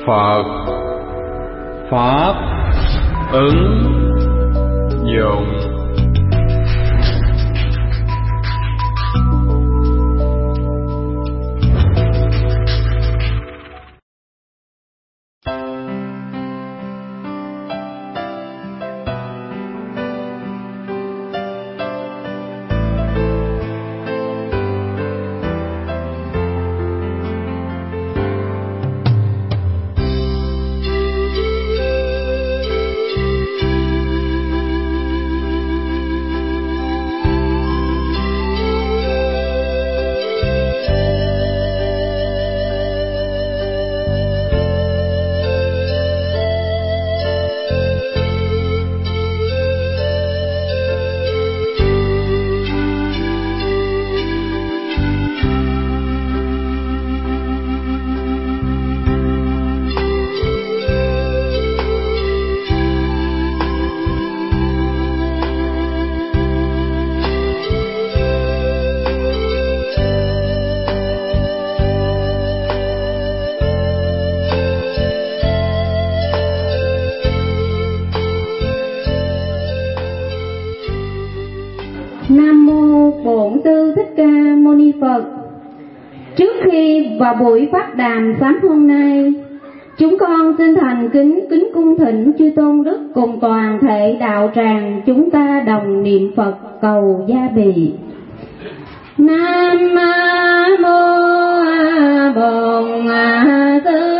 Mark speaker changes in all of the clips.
Speaker 1: Phật pháp ứng dụng.
Speaker 2: Nam mô Bổn Sư Thích Ca Mâu Ni Phật. Trước khi vào buổi phát đàm sáng hôm nay, chúng con xin thành kính cung thỉnh chư tôn đức cùng toàn thể đạo tràng chúng ta đồng niệm Phật cầu gia bị. Nam mô Bổn Sư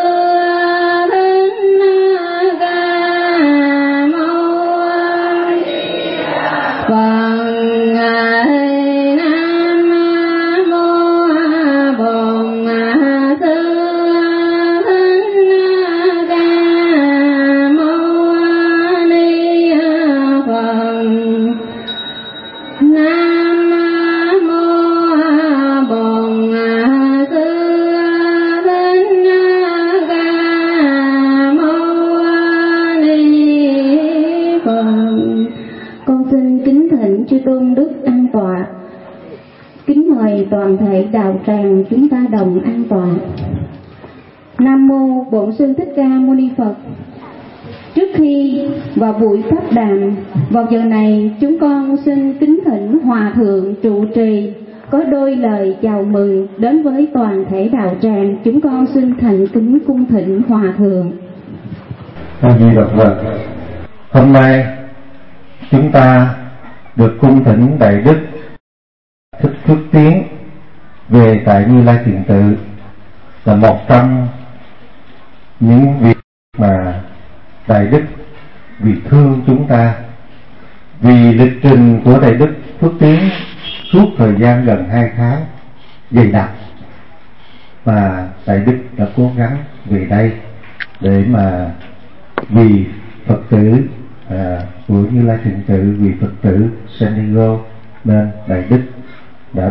Speaker 2: toàn thể đạo tràng chúng ta đồng an toàn. Nam mô Bổn Sư Thích Ca Mâu Ni Phật. Trước khi vào buổi pháp đàm, vào giờ này chúng con xin kính thỉnh Hòa Thượng trụ trì có đôi lời chào mừng đến với toàn thể đạo tràng. Chúng con xin thành kính cung thỉnh Hòa Thượng.
Speaker 3: A Di Đà Phật. Hôm nay chúng ta được cung thỉnh Đại Đức Thích Phước Tiến về tại Như Lai Thiền Tự, là một trong những việc mà Đại Đức vì thương chúng ta, vì lịch trình của Đại Đức Phước Tiến suốt thời gian gần 2 tháng dày đặc, mà Đại Đức đã cố gắng về đây để mà vì Phật tử của Như Lai Thiền Tự, vì Phật tử San Diego, nên Đại Đức đã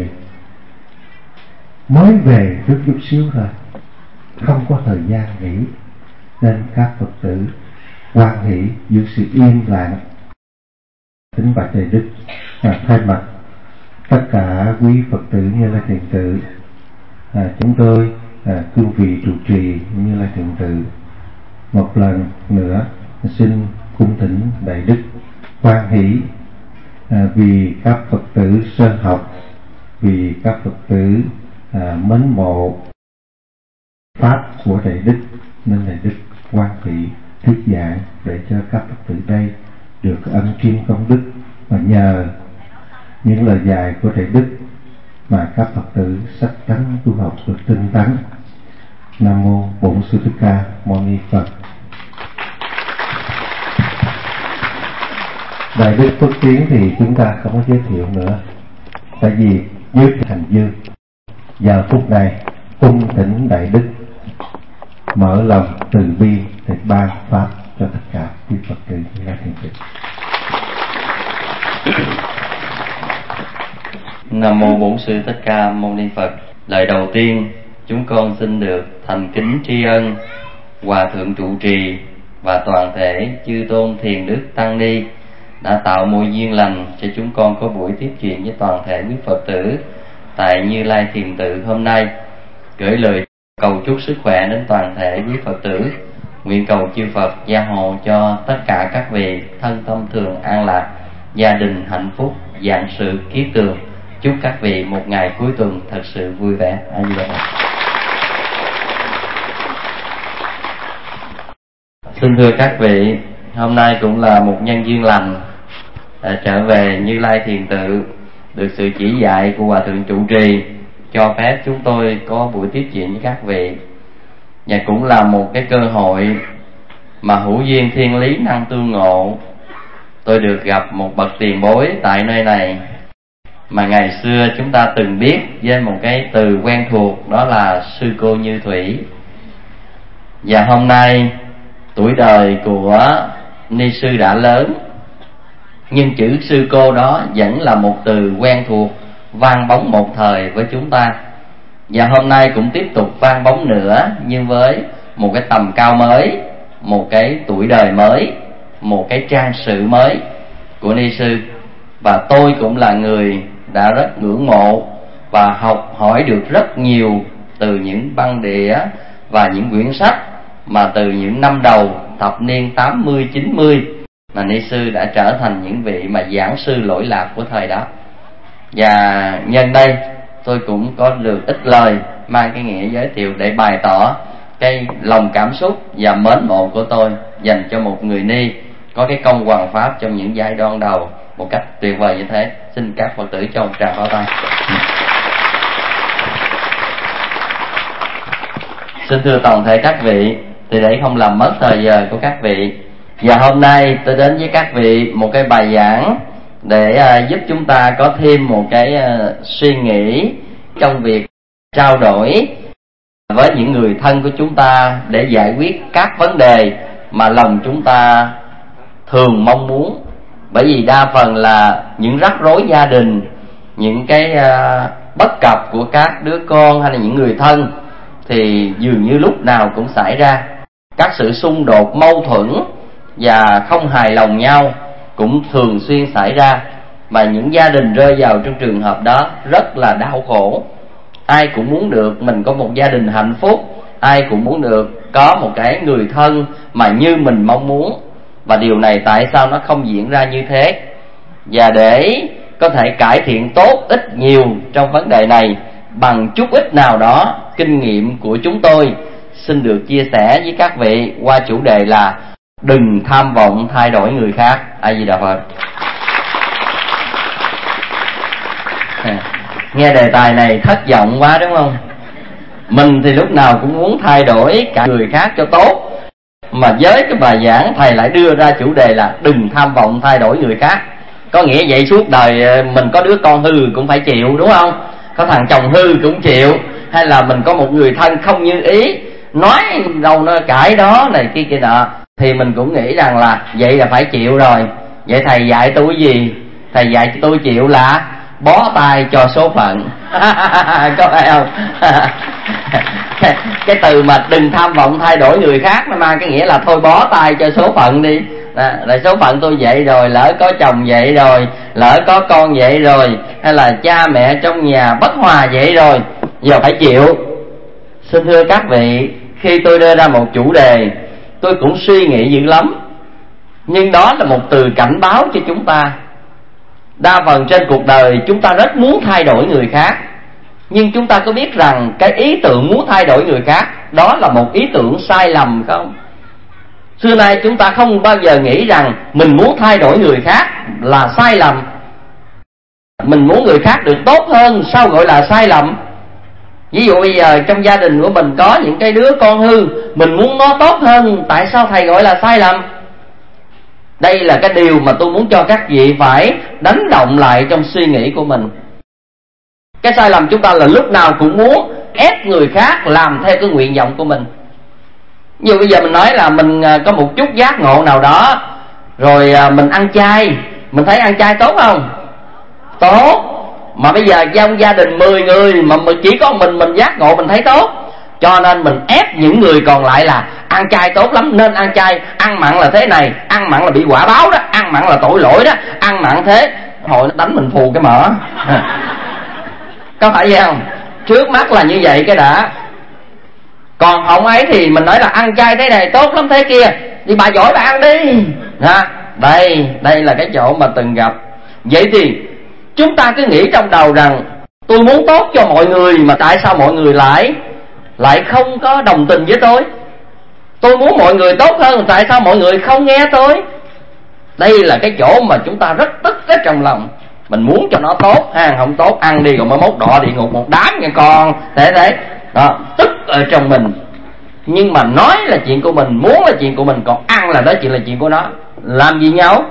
Speaker 3: mới về trước chút xíu thôi, không có thời gian nghỉ, nên các Phật tử hoan hỷ dưới sự im lặng. Kính bạch Đại Đức, thay mặt tất cả quý Phật tử Như Lai Thiền Tự, chúng tôi cương vị trụ trì Như Lai Thiền Tự một lần nữa xin cung thỉnh Đại Đức hoan hỷ vì các Phật tử sơ học, vì các Phật tử mến mộ pháp của Đại Đức, nên Đại Đức hoan hỷ thuyết giảng để cho các Phật tử đây được ân chuyên công đức, và nhờ những lời dạy của Đại Đức mà các Phật tử sách tánh tu học được tinh tấn. Nam mô Bổn Sư Thích Ca Mâu Ni Phật. Đại Đức Phước Tiến thì chúng ta không có giới thiệu nữa, tại vì dưới thành dư. Giờ phút này cung thỉnh Đại Đức mở lòng từ bi để ban pháp cho tất cả quý Phật tử Như Lai Thiền Tự.
Speaker 4: Nam mô Bổn Sư Thích Ca Mâu Ni Phật. Lời đầu tiên chúng con xin được thành kính tri ân Hòa Thượng trụ trì và toàn thể chư tôn thiền đức tăng ni đã tạo mối duyên lành cho chúng con có buổi tiếp chuyện với toàn thể quý Phật tử tại Như Lai Thiền Tự hôm nay. Gửi lời cầu chúc sức khỏe đến toàn thể quý Phật tử. Nguyện cầu chư Phật gia hộ cho tất cả các vị thân tâm thường an lạc, gia đình hạnh phúc, vạn sự kiết tường. Chúc các vị một ngày cuối tuần thật sự vui vẻ. A Di Đà Phật. Xin thưa các vị, hôm nay cũng là một nhân duyên lành, trở về Như Lai Thiền Tự, được sự chỉ dạy của Hòa Thượng trụ trì, cho phép chúng tôi có buổi tiếp chuyện với các vị. Và cũng là một cái cơ hội mà hữu duyên thiên lý năng tương ngộ. Tôi được gặp một bậc tiền bối tại nơi này mà ngày xưa chúng ta từng biết với một cái từ quen thuộc, đó là sư cô Như Thủy. Và hôm nay tuổi đời của ni sư đã lớn, nhưng chữ sư cô đó vẫn là một từ quen thuộc, vang bóng một thời với chúng ta. Và hôm nay cũng tiếp tục vang bóng nữa, nhưng với một cái tầm cao mới, một cái tuổi đời mới, một cái trang sử mới của ni sư. Và tôi cũng là người đã rất ngưỡng mộ và học hỏi được rất nhiều từ những băng đĩa và những quyển sách mà từ những năm đầu thập niên 80-90 mà ni sư đã trở thành những vị mà giảng sư lỗi lạc của thời đó. Và nhân đây tôi cũng có được ít lời mang cái nghĩa giới thiệu để bày tỏ cái lòng cảm xúc và mến mộ của tôi dành cho một người ni có cái công hoằng pháp trong những giai đoạn đầu một cách tuyệt vời như thế. Xin các Phật tử cho một tràng pháo tay. Xin thưa toàn thể các vị, thì để không làm mất thời giờ của các vị, và hôm nay tôi đến với các vị một cái bài giảng để giúp chúng ta có thêm một cái suy nghĩ trong việc trao đổi với những người thân của chúng ta để giải quyết các vấn đề mà lòng chúng ta thường mong muốn. Bởi vì đa phần là những rắc rối gia đình, những cái bất cập của các đứa con hay là những người thân thì dường như lúc nào cũng xảy ra. Các sự xung đột, mâu thuẫn và không hài lòng nhau cũng thường xuyên xảy ra, và những gia đình rơi vào trong trường hợp đó rất là đau khổ. Ai cũng muốn được mình có một gia đình hạnh phúc, ai cũng muốn được có một cái người thân mà như mình mong muốn. Và điều này tại sao nó không diễn ra như thế? Và để có thể cải thiện tốt ít nhiều trong vấn đề này bằng chút ít nào đó kinh nghiệm của chúng tôi xin được chia sẻ với các vị qua chủ đề là đừng tham vọng thay đổi người khác. A Di Đà Phật. Nghe đề tài này thất vọng quá đúng không? Mình thì lúc nào cũng muốn thay đổi cả người khác cho tốt, mà với cái bài giảng thầy lại đưa ra chủ đề là đừng tham vọng thay đổi người khác. Có nghĩa vậy suốt đời mình có đứa con hư cũng phải chịu đúng không? Có thằng chồng hư cũng chịu, hay là mình có một người thân không như ý, nói đâu nó cãi đó này kia kia nọ, thì mình cũng nghĩ rằng là vậy là phải chịu rồi. Vậy thầy dạy tôi cái gì? Thầy dạy tôi chịu là bó tay cho số phận. Có phải không? Cái từ mà đừng tham vọng thay đổi người khác nó mang cái nghĩa là thôi bó tay cho số phận đi. Là số phận tôi vậy rồi, lỡ có chồng vậy rồi, lỡ có con vậy rồi, hay là cha mẹ trong nhà bất hòa vậy rồi, giờ phải chịu. Xin thưa các vị, khi tôi đưa ra một chủ đề tôi cũng suy nghĩ dữ lắm, nhưng đó là một từ cảnh báo cho chúng ta. Đa phần trên cuộc đời chúng ta rất muốn thay đổi người khác, nhưng chúng ta có biết rằng cái ý tưởng muốn thay đổi người khác đó là một ý tưởng sai lầm không? Xưa nay chúng ta không bao giờ nghĩ rằng mình muốn thay đổi người khác là sai lầm. Mình muốn người khác được tốt hơn sao gọi là sai lầm? Ví dụ bây giờ trong gia đình của mình có những cái đứa con hư, mình muốn nó tốt hơn, tại sao thầy gọi là sai lầm? Đây là cái điều mà tôi muốn cho các vị phải đánh động lại trong suy nghĩ của mình. Cái sai lầm chúng ta là lúc nào cũng muốn ép người khác làm theo cái nguyện vọng của mình. Ví dụ bây giờ mình nói là mình có một chút giác ngộ nào đó, rồi mình ăn chay, mình thấy ăn chay tốt không? Tốt. Mà bây giờ trong gia đình 10 người mà chỉ có mình giác ngộ mình thấy tốt, cho nên mình ép những người còn lại là ăn chay tốt lắm nên ăn chay, ăn mặn là thế này, ăn mặn là bị quả báo đó, ăn mặn là tội lỗi đó, ăn mặn thế. Hồi nó đánh mình phù cái mỡ. Có phải vậy không? Trước mắt là như vậy cái đã.
Speaker 5: Còn không ấy thì mình nói là ăn chay thế này tốt lắm thế kia, thì bà giỏi bà ăn đi. Đây là cái chỗ mà từng gặp. Vậy thì chúng ta cứ nghĩ trong đầu rằng tôi muốn tốt cho mọi người, mà tại sao mọi người lại không có đồng tình với tôi? Tôi muốn mọi người tốt hơn, tại sao mọi người không nghe tôi? Đây là cái chỗ mà chúng ta rất tức ở trong lòng. Mình muốn cho nó tốt, không tốt ăn đi rồi mới mốt đọa địa ngục một đám nha con. Thế đó, tức ở trong mình. Nhưng mà nói là chuyện của mình, muốn là chuyện của mình, còn ăn là đó chuyện là chuyện của nó. Làm gì nhau?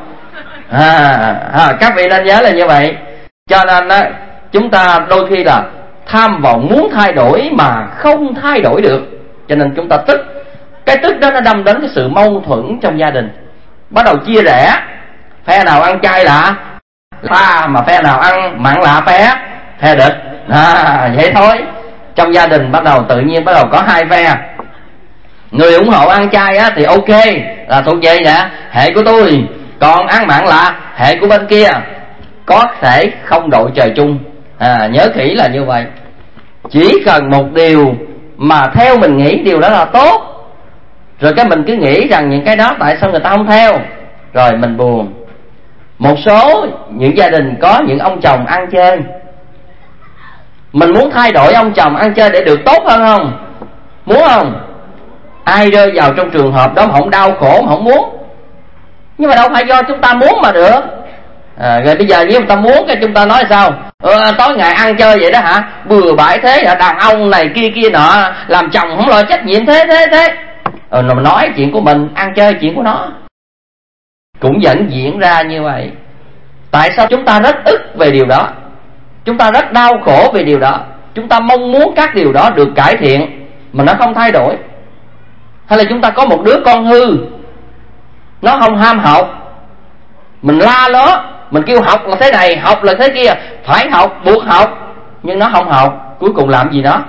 Speaker 5: Các vị nên nhớ là như vậy. Cho nên đó, chúng ta đôi khi là tham vọng muốn thay đổi mà không thay đổi được, cho nên chúng ta tức. Cái tức đó nó đâm đến cái sự mâu thuẫn trong gia đình, bắt đầu chia rẽ. Phe nào ăn chay là pha, mà phe nào ăn mặn là phe địch. Vậy thôi. Trong gia đình bắt đầu tự nhiên bắt đầu có hai phe. Người ủng hộ ăn chay á thì ok, là thuộc về nè, hệ của tôi. Còn ăn mặn là hệ của bên kia. Có thể không đội trời chung. Nhớ kỹ là như vậy. Chỉ cần một điều mà theo mình nghĩ điều đó là tốt, rồi cái mình cứ nghĩ rằng những cái đó tại sao người ta không theo, rồi mình buồn. Một số những gia đình có những ông chồng ăn chơi. Mình muốn thay đổi ông chồng ăn chơi để được tốt hơn không? Muốn không? Ai rơi vào trong trường hợp đó mà không đau khổ mà không muốn? Nhưng mà đâu phải do chúng ta muốn mà được. Rồi bây giờ nếu chúng ta muốn, cái chúng ta nói sao? Tối ngày ăn chơi vậy đó hả? Bừa bãi thế hả? Đàn ông này kia nọ, làm chồng không lo trách nhiệm thế. Mà nói chuyện của mình, ăn chơi chuyện của nó. Cũng vẫn diễn ra như vậy. Tại sao chúng ta rất ức về điều đó? Chúng ta rất đau khổ về điều đó. Chúng ta mong muốn các điều đó được cải thiện mà nó không thay đổi. Hay là chúng ta có một đứa con hư, nó không ham học, mình la nó, mình kêu học là thế này, học là thế kia, phải học, buộc học, nhưng nó không học, cuối cùng làm gì nó?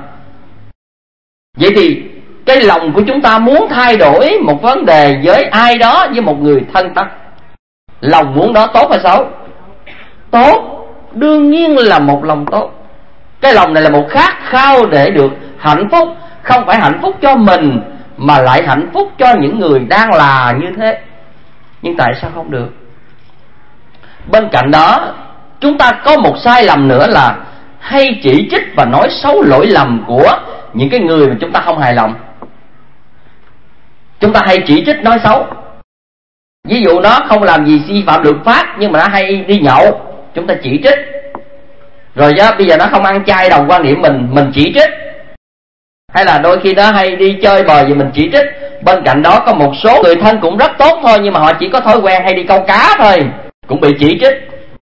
Speaker 5: Vậy thì cái lòng của chúng ta muốn thay đổi một vấn đề với ai đó, với một người thân ta, lòng muốn đó tốt hay xấu? Tốt, đương nhiên là một lòng tốt. Cái lòng này là một khát khao để được hạnh phúc, không phải hạnh phúc cho mình mà lại hạnh phúc cho những người đang là như thế. Nhưng tại sao không được? Bên cạnh đó, chúng ta có một sai lầm nữa là hay chỉ trích và nói xấu lỗi lầm của những cái người mà chúng ta không hài lòng. Chúng ta hay chỉ trích nói xấu. Ví dụ nó không làm gì vi phạm luật pháp, nhưng mà nó hay đi nhậu, chúng ta chỉ trích. Rồi bây giờ nó không ăn chay đồng quan điểm mình chỉ trích. Hay là đôi khi nó hay đi chơi bời gì mình chỉ trích. Bên cạnh đó có một số người thân cũng rất tốt thôi, nhưng mà họ chỉ có thói quen hay đi câu cá thôi, cũng bị chỉ trích.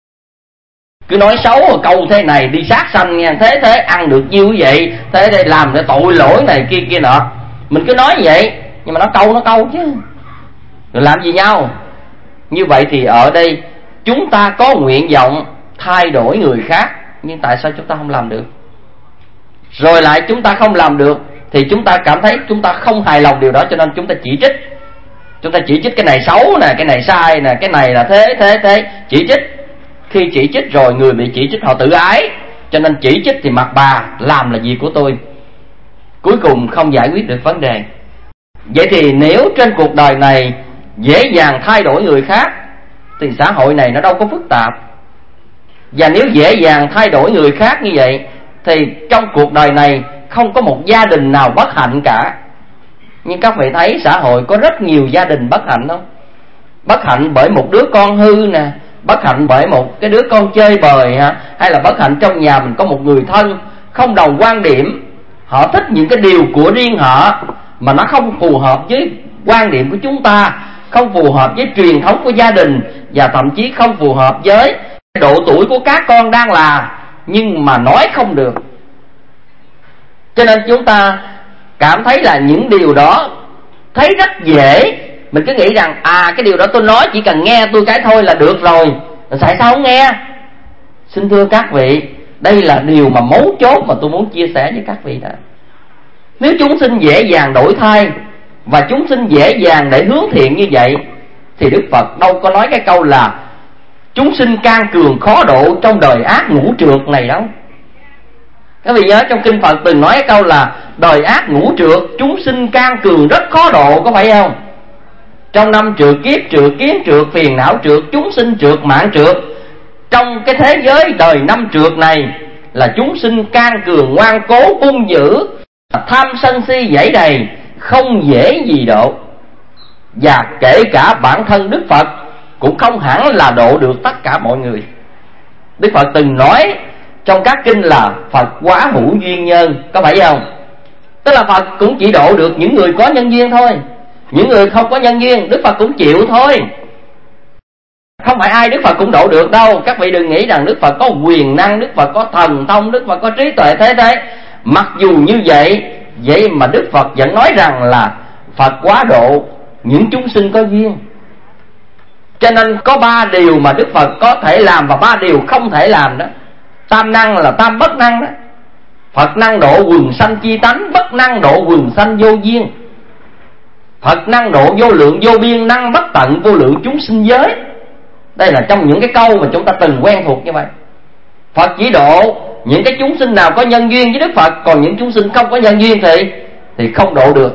Speaker 5: Cứ nói xấu câu thế này đi sát sanh nha, thế ăn được nhiêu vậy, thế đây làm để tội lỗi này kia nọ. Mình cứ nói vậy, nhưng mà nó câu chứ. Rồi làm gì nhau? Như vậy thì ở đây chúng ta có nguyện vọng thay đổi người khác, nhưng tại sao chúng ta không làm được? Rồi lại chúng ta không làm được thì chúng ta cảm thấy chúng ta không hài lòng điều đó, cho nên chúng ta chỉ trích. Chúng ta chỉ trích cái này xấu nè, cái này sai nè, cái này là thế, chỉ trích. Khi chỉ trích rồi, người bị chỉ trích họ tự ái, cho nên chỉ trích thì mặc bà, làm là gì của tôi, cuối cùng không giải quyết được vấn đề. Vậy thì nếu trên cuộc đời này dễ dàng thay đổi người khác thì xã hội này nó đâu có phức tạp. Và nếu dễ dàng thay đổi người khác như vậy thì trong cuộc đời này không có một gia đình nào bất hạnh cả. Nhưng các vị thấy xã hội có rất nhiều gia đình bất hạnh không? Bất hạnh bởi một đứa con hư nè, bất hạnh bởi một cái đứa con chơi bời ha, hay là bất hạnh trong nhà mình có một người thân không đồng quan điểm, họ thích những cái điều của riêng họ mà nó không phù hợp với quan điểm của chúng ta, không phù hợp với truyền thống của gia đình, và thậm chí không phù hợp với độ tuổi của các con đang là, nhưng mà nói không được. Cho nên chúng ta cảm thấy là những điều đó thấy rất dễ. Mình cứ nghĩ rằng cái điều đó tôi nói chỉ cần nghe tôi cái thôi là được rồi, tại sao không nghe? Xin thưa các vị, đây là điều mà mấu chốt mà tôi muốn chia sẻ với các vị đó. Nếu chúng sinh dễ dàng đổi thay và chúng sinh dễ dàng để hướng thiện như vậy thì Đức Phật đâu có nói cái câu là chúng sinh can cường khó độ trong đời ác ngũ trượt này đâu. Các vị nhớ trong kinh Phật từng nói cái câu là đời ác ngũ trượt, chúng sinh can cường rất khó độ, có phải không? Trong năm trượt, kiếp trượt, kiến trượt, phiền não trượt, chúng sinh trượt, mạng trượt. Trong cái thế giới đời năm trượt này là chúng sinh can cường, ngoan cố, hung dữ, tham sân si dẫy đầy, không dễ gì độ. Và kể cả bản thân Đức Phật cũng không hẳn là độ được tất cả mọi người. Đức Phật từng nói trong các kinh là Phật quá hữu duyên nhân, có phải không? Tức là Phật cũng chỉ độ được những người có nhân duyên thôi. Những người không có nhân duyên Đức Phật cũng chịu thôi. Không phải ai Đức Phật cũng độ được đâu. Các vị đừng nghĩ rằng Đức Phật có quyền năng, Đức Phật có thần thông, Đức Phật có trí tuệ thế. Mặc dù như vậy, vậy mà Đức Phật vẫn nói rằng là Phật quá độ những chúng sinh có duyên. Cho nên có 3 điều mà Đức Phật có thể làm và 3 điều không thể làm đó. Tam năng là tam bất năng đó. Phật năng độ quần sanh chi tánh, bất năng độ quần sanh vô duyên. Phật năng độ vô lượng vô biên, năng bất tận vô lượng chúng sinh giới. Đây là trong những cái câu mà chúng ta từng quen thuộc như vậy. Phật chỉ độ những cái chúng sinh nào có nhân duyên với Đức Phật, còn những chúng sinh không có nhân duyên thì không độ được.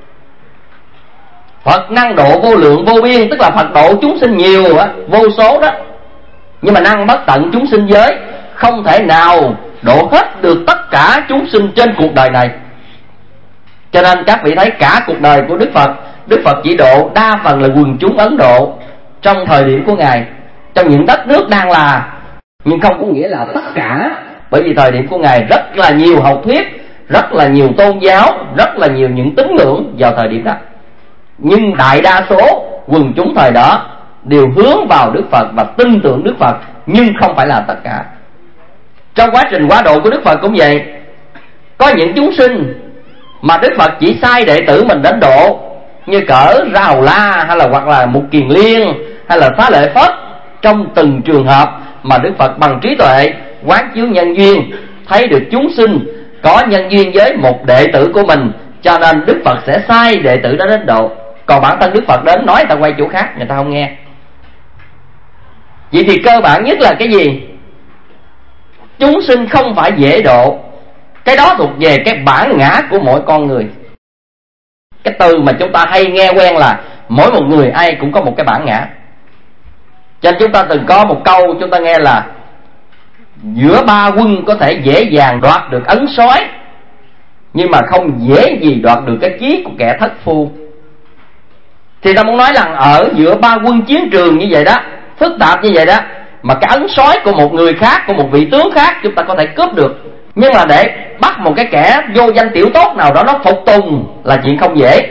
Speaker 5: Phật năng độ vô lượng vô biên, tức là Phật độ chúng sinh nhiều á, vô số đó. Nhưng mà năng bất tận chúng sinh giới, không thể nào độ hết được tất cả chúng sinh trên cuộc đời này. Cho nên các vị thấy cả cuộc đời của Đức Phật chỉ độ đa phần là quần chúng Ấn Độ trong thời điểm của Ngài, trong những đất nước đang là, nhưng không có nghĩa là tất cả. Bởi vì thời điểm của Ngài rất là nhiều học thuyết, rất là nhiều tôn giáo, rất là nhiều những tín ngưỡng vào thời điểm đó. Nhưng đại đa số quần chúng thời đó đều hướng vào Đức Phật và tin tưởng Đức Phật, nhưng không phải là tất cả. Trong quá trình quá độ của Đức Phật cũng vậy. Có những chúng sinh mà Đức Phật chỉ sai đệ tử mình đến độ, như cỡ Ra Hầu La hay là hoặc là Mục Kiền Liên hay là Xá Lợi Phất. Trong từng trường hợp mà Đức Phật bằng trí tuệ quán chiếu nhân duyên, thấy được chúng sinh có nhân duyên với một đệ tử của mình, cho nên Đức Phật sẽ sai đệ tử đó đến độ. Còn bản thân Đức Phật đến nói người ta quay chỗ khác, người ta không nghe. Vậy thì cơ bản nhất là cái gì? Chúng sinh không phải dễ độ. Cái đó thuộc về cái bản ngã của mỗi con người. Cái từ mà chúng ta hay nghe quen là mỗi một người ai cũng có một cái bản ngã. Cho nên chúng ta từng có một câu chúng ta nghe là giữa 3 quân có thể dễ dàng đoạt được ấn sói, nhưng mà không dễ gì đoạt được cái chí của kẻ thất phu. Thì ta muốn nói rằng ở giữa 3 quân chiến trường như vậy đó, phức tạp như vậy đó, mà cái ấn sói của một người khác, của một vị tướng khác chúng ta có thể cướp được. Nhưng mà để bắt một cái kẻ vô danh tiểu tốt nào đó nó phục tùng là chuyện không dễ.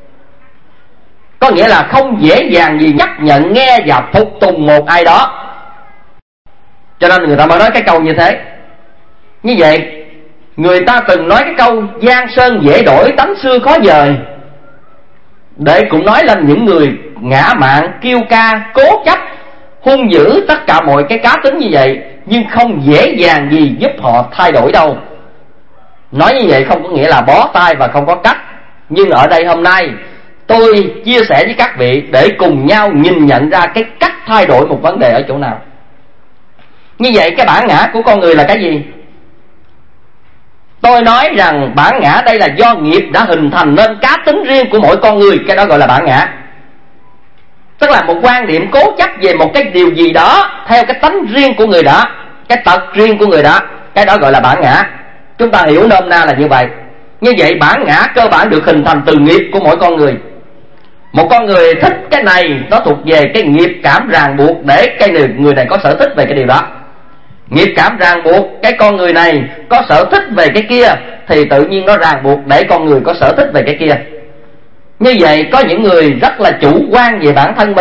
Speaker 5: Có nghĩa là không dễ dàng gì nhắc nhận, nghe và phục tùng một ai đó. Cho nên người ta mới nói cái câu như thế. Như vậy người ta từng nói cái câu giang sơn dễ đổi, tánh xưa khó dời, để cũng nói lên những người ngã mạn, kiêu ca, cố chấp, hung dữ, tất cả mọi cái cá tính như vậy, nhưng không dễ dàng gì giúp họ thay đổi đâu. Nói như vậy không có nghĩa là bó tay và không có cách. Nhưng ở đây hôm nay tôi chia sẻ với các vị để cùng nhau nhìn nhận ra cái cách thay đổi một vấn đề ở chỗ nào. Như vậy cái bản ngã của con người là cái gì? Tôi nói rằng bản ngã đây là do nghiệp đã hình thành nên cá tính riêng của mỗi con người, cái đó gọi là bản ngã. Tức là một quan điểm cố chấp về một cái điều gì đó theo cái tánh riêng của người đó, cái tật riêng của người đó, cái đó gọi là bản ngã. Chúng ta hiểu nôm na là như vậy. Như vậy bản ngã cơ bản được hình thành từ nghiệp của mỗi con người. Một con người thích cái này, nó thuộc về cái nghiệp cảm ràng buộc để cái người này có sở thích về cái điều đó. Nghiệp cảm ràng buộc cái con người này có sở thích về cái kia, thì tự nhiên nó ràng buộc để con người có sở thích về cái kia. Như vậy có những người rất là chủ quan về bản thân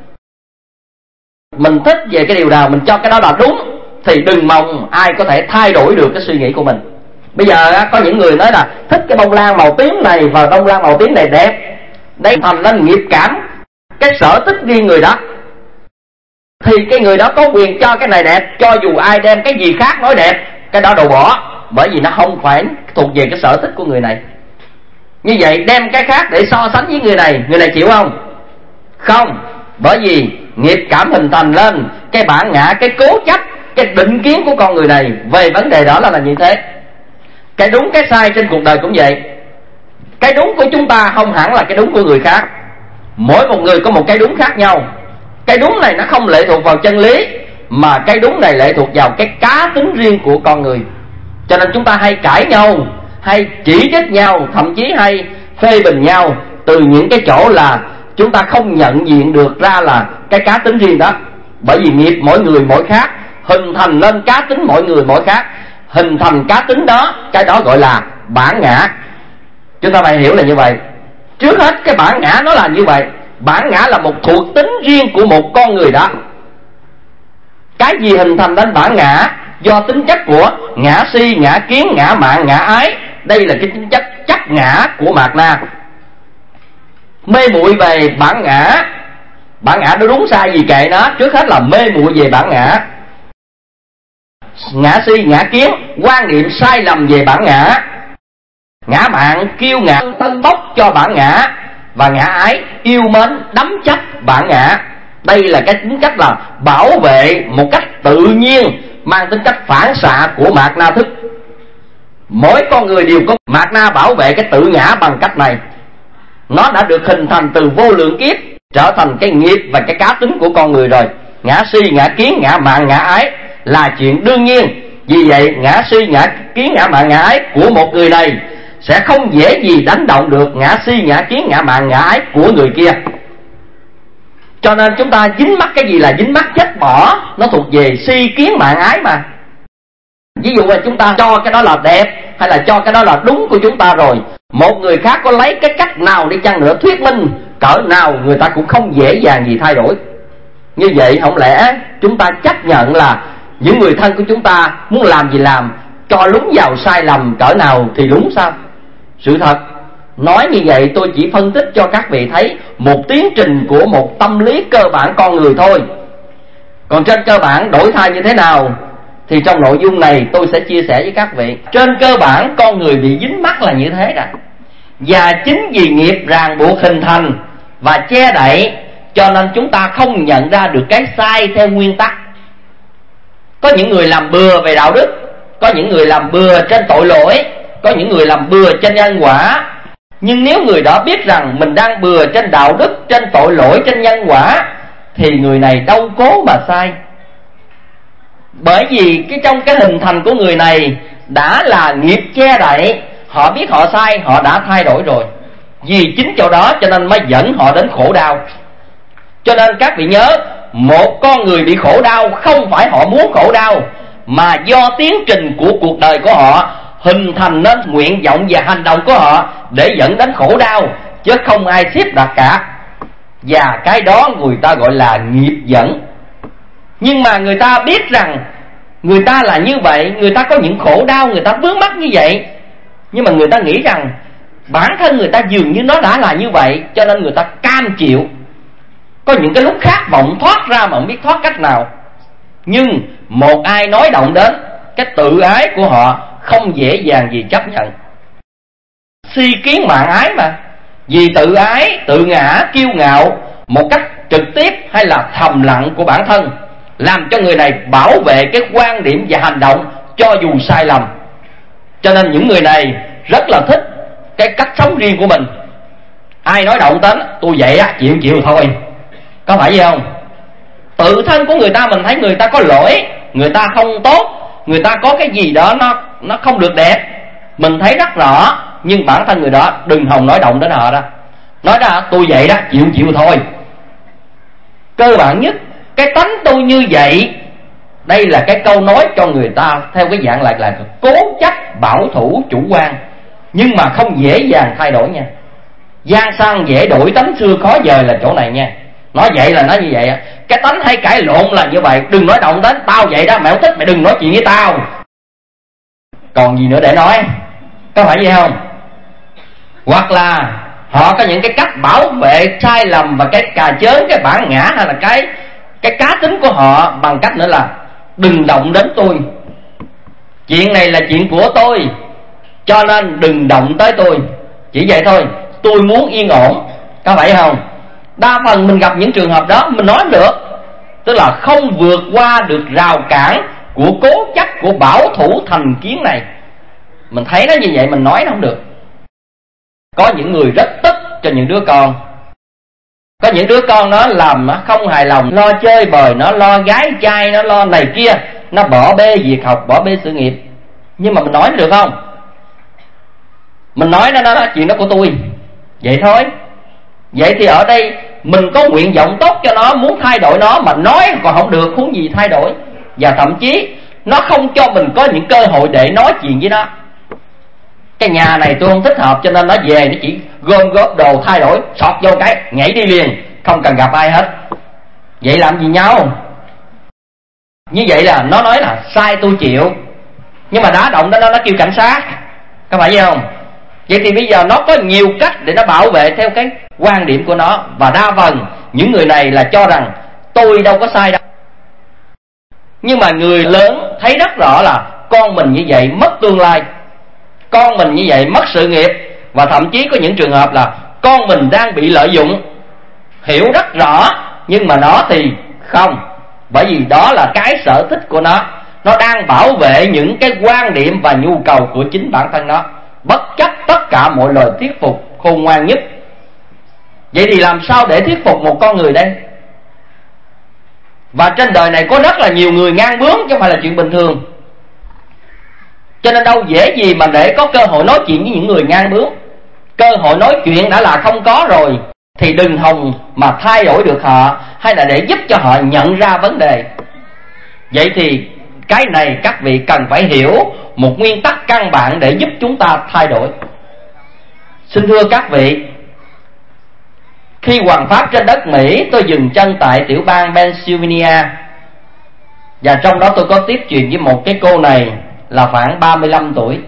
Speaker 5: mình thích về cái điều nào, mình cho cái đó là đúng, thì đừng mong ai có thể thay đổi được cái suy nghĩ của mình. Bây giờ có những người nói là thích cái bông lan màu tím này và bông lan màu tím này đẹp, đây thành nên nghiệp cảm, cái sở thích riêng người đó, thì cái người đó có quyền cho cái này đẹp, cho dù ai đem cái gì khác nói đẹp, cái đó đồ bỏ, bởi vì nó không phải thuộc về cái sở thích của người này. Như vậy đem cái khác để so sánh với người này chịu không? Không, bởi vì nghiệp cảm hình thành lên cái bản ngã, cái cố chấp, cái định kiến của con người này về vấn đề đó là như thế. Cái đúng cái sai trên cuộc đời cũng vậy. Cái đúng của chúng ta không hẳn là cái đúng của người khác. Mỗi một người có một cái đúng khác nhau. Cái đúng này nó không lệ thuộc vào chân lý, mà cái đúng này lệ thuộc vào cái cá tính riêng của con người. Cho nên chúng ta hay cãi nhau, hay chỉ trích nhau, thậm chí hay phê bình nhau từ những cái chỗ là chúng ta không nhận diện được ra là cái cá tính riêng đó. Bởi vì nghiệp mỗi người mỗi khác, hình thành nên cá tính mỗi người mỗi khác. Hình thành cá tính đó, cái đó gọi là bản ngã. Chúng ta phải hiểu là như vậy. Trước hết cái bản ngã nó là như vậy. Bản ngã là một thuộc tính riêng của một con người đó. Cái gì hình thành nên bản ngã? Do tính chất của ngã si, ngã kiến, ngã mạn, ngã ái. Đây là cái tính chất chấp ngã của Mạt Na. Mê muội về bản ngã. Bản ngã nó đúng sai gì kệ nó. Trước hết là mê muội về bản ngã. Ngã si, ngã kiến, quan niệm sai lầm về bản ngã. Ngã mạn, kiêu ngạo, tân bốc cho bản ngã. Và ngã ái, yêu mến, đắm chấp bản ngã. Đây là cái tính cách là bảo vệ một cách tự nhiên, mang tính cách phản xạ của Mạt Na thức. Mỗi con người đều có Mạt Na bảo vệ cái tự ngã bằng cách này. Nó đã được hình thành từ vô lượng kiếp, trở thành cái nghiệp và cái cá tính của con người rồi. Ngã si, ngã kiến, ngã mạn, ngã ái là chuyện đương nhiên. Vì vậy ngã si, ngã kiến, ngã mạn, ngã ái của một người này sẽ không dễ gì đánh động được ngã si, ngã kiến, ngã mạn, ngã ái của người kia. Cho nên chúng ta dính mắc cái gì là dính mắc chết bỏ. Nó thuộc về si kiến mạn ái mà. Ví dụ là chúng ta cho cái đó là đẹp, hay là cho cái đó là đúng của chúng ta rồi, một người khác có lấy cái cách nào đi chăng nữa, thuyết minh cỡ nào, người ta cũng không dễ dàng gì thay đổi. Như vậy không lẽ chúng ta chấp nhận là những người thân của chúng ta muốn làm gì làm, cho lúng vào sai lầm cỡ nào thì đúng sao? Sự thật nói như vậy tôi chỉ phân tích cho các vị thấy một tiến trình của một tâm lý cơ bản con người thôi. Còn trên cơ bản đổi thay như thế nào thì trong nội dung này tôi sẽ chia sẻ với các vị. Trên cơ bản con người bị dính mắc là như thế đó. Và chính vì nghiệp ràng buộc hình thành và che đậy, cho nên chúng ta không nhận ra được cái sai theo nguyên tắc. Có những người làm bừa về đạo đức, có những người làm bừa trên tội lỗi, có những người làm bừa trên nhân quả. Nhưng nếu người đó biết rằng mình đang bừa trên đạo đức, trên tội lỗi, trên nhân quả, thì người này đâu cố mà sai. Bởi vì trong cái hình thành của người này đã là nghiệp che đậy. Họ biết họ sai, họ đã thay đổi rồi. Vì chính chỗ đó cho nên mới dẫn họ đến khổ đau. Cho nên các vị nhớ, một con người bị khổ đau không phải họ muốn khổ đau, mà do tiến trình của cuộc đời của họ hình thành nên nguyện vọng và hành động của họ để dẫn đến khổ đau, chứ không ai xếp đặt cả. Và cái đó người ta gọi là nghiệp dẫn. Nhưng mà người ta biết rằng người ta là như vậy, người ta có những khổ đau, người ta vướng mắc như vậy, nhưng mà người ta nghĩ rằng bản thân người ta dường như nó đã là như vậy, cho nên người ta cam chịu. Có những cái lúc khát vọng thoát ra mà không biết thoát cách nào. Nhưng một ai nói động đến cái tự ái của họ, không dễ dàng gì chấp nhận. Si kiến mạn ái mà. Vì tự ái, tự ngã, kiêu ngạo một cách trực tiếp hay là thầm lặng của bản thân, làm cho người này bảo vệ cái quan điểm và hành động cho dù sai lầm. Cho nên những người này rất là thích cái cách sống riêng của mình. Ai nói động đến tôi vậy á, chịu thôi. Có phải vậy không? Tự thân của người ta mình thấy người ta có lỗi, người ta không tốt, người ta có cái gì đó nó không được đẹp, mình thấy rất rõ. Nhưng bản thân người đó đừng hòng nói động đến họ đó. Nói ra tôi vậy đó, chịu thôi. Cơ bản nhất, cái tánh tôi như vậy, đây là cái câu nói cho người ta theo cái dạng là cố chấp, bảo thủ, chủ quan, nhưng mà không dễ dàng thay đổi nha. Gian sang dễ đổi, tánh xưa khó dời là chỗ này nha. Nói vậy là nói như vậy. Cái tánh hay cãi lộn là như vậy. Đừng nói động đến tao vậy đó, mày không thích mày đừng nói chuyện với tao. Còn gì nữa để nói? Có phải vậy không? Hoặc là họ có những cái cách bảo vệ sai lầm và cái cà chớn, cái bản ngã hay là cái cá tính của họ bằng cách nữa là đừng động đến tôi. Chuyện này là chuyện của tôi, cho nên đừng động tới tôi. Chỉ vậy thôi, tôi muốn yên ổn. Có phải không? Đa phần mình gặp những trường hợp đó mình nói được, tức là không vượt qua được rào cản của cố chấp, của bảo thủ thành kiến này, Mình thấy nó như vậy mình nói nó không được. Có những người rất tức cho những đứa con. Có những đứa con nó làm không hài lòng, lo chơi bời, nó lo gái trai, nó lo này kia, nó bỏ bê việc học, bỏ bê sự nghiệp. Nhưng mà mình nói nó được không? Mình nói nó chuyện đó của tôi, vậy thôi. Vậy thì ở đây mình có nguyện vọng tốt cho nó, muốn thay đổi nó, mà nói còn không được, huống gì thay đổi. Và thậm chí nó không cho mình có những cơ hội để nói chuyện với nó. Cái nhà này tôi không thích hợp, cho nên nó về nó chỉ gom góp đồ thay đổi, sọt vô cái nhảy đi liền, không cần gặp ai hết. Vậy làm gì nhau? Như vậy là nó nói là sai tôi chịu, nhưng mà đá động đó nó kêu cảnh sát, có phải vậy không? Vậy thì bây giờ nó có nhiều cách để nó bảo vệ theo cái quan điểm của nó. Và đa phần những người này là cho rằng tôi đâu có sai đâu. Nhưng mà người lớn thấy rất rõ là con mình như vậy mất tương lai, con mình như vậy mất sự nghiệp. Và thậm chí có những trường hợp là con mình đang bị lợi dụng, hiểu rất rõ, nhưng mà nó thì không. Bởi vì đó là cái sở thích của nó đang bảo vệ những cái quan điểm và nhu cầu của chính bản thân nó, bất chấp tất cả mọi lời thuyết phục khôn ngoan nhất. Vậy thì làm sao để thuyết phục một con người đây? Và trên đời này có rất là nhiều người ngang bướng, chứ không phải là chuyện bình thường. Cho nên đâu dễ gì mà để có cơ hội nói chuyện với những người ngang bướng. Cơ hội nói chuyện đã là không có rồi, thì đừng hòng mà thay đổi được họ, hay là để giúp cho họ nhận ra vấn đề. Vậy thì cái này các vị cần phải hiểu một nguyên tắc căn bản để giúp chúng ta thay đổi. Xin thưa các vị, khi hoằng pháp trên đất Mỹ, tôi dừng chân tại tiểu bang Pennsylvania, và trong đó tôi có tiếp chuyện với một cái cô này là khoảng 35 tuổi.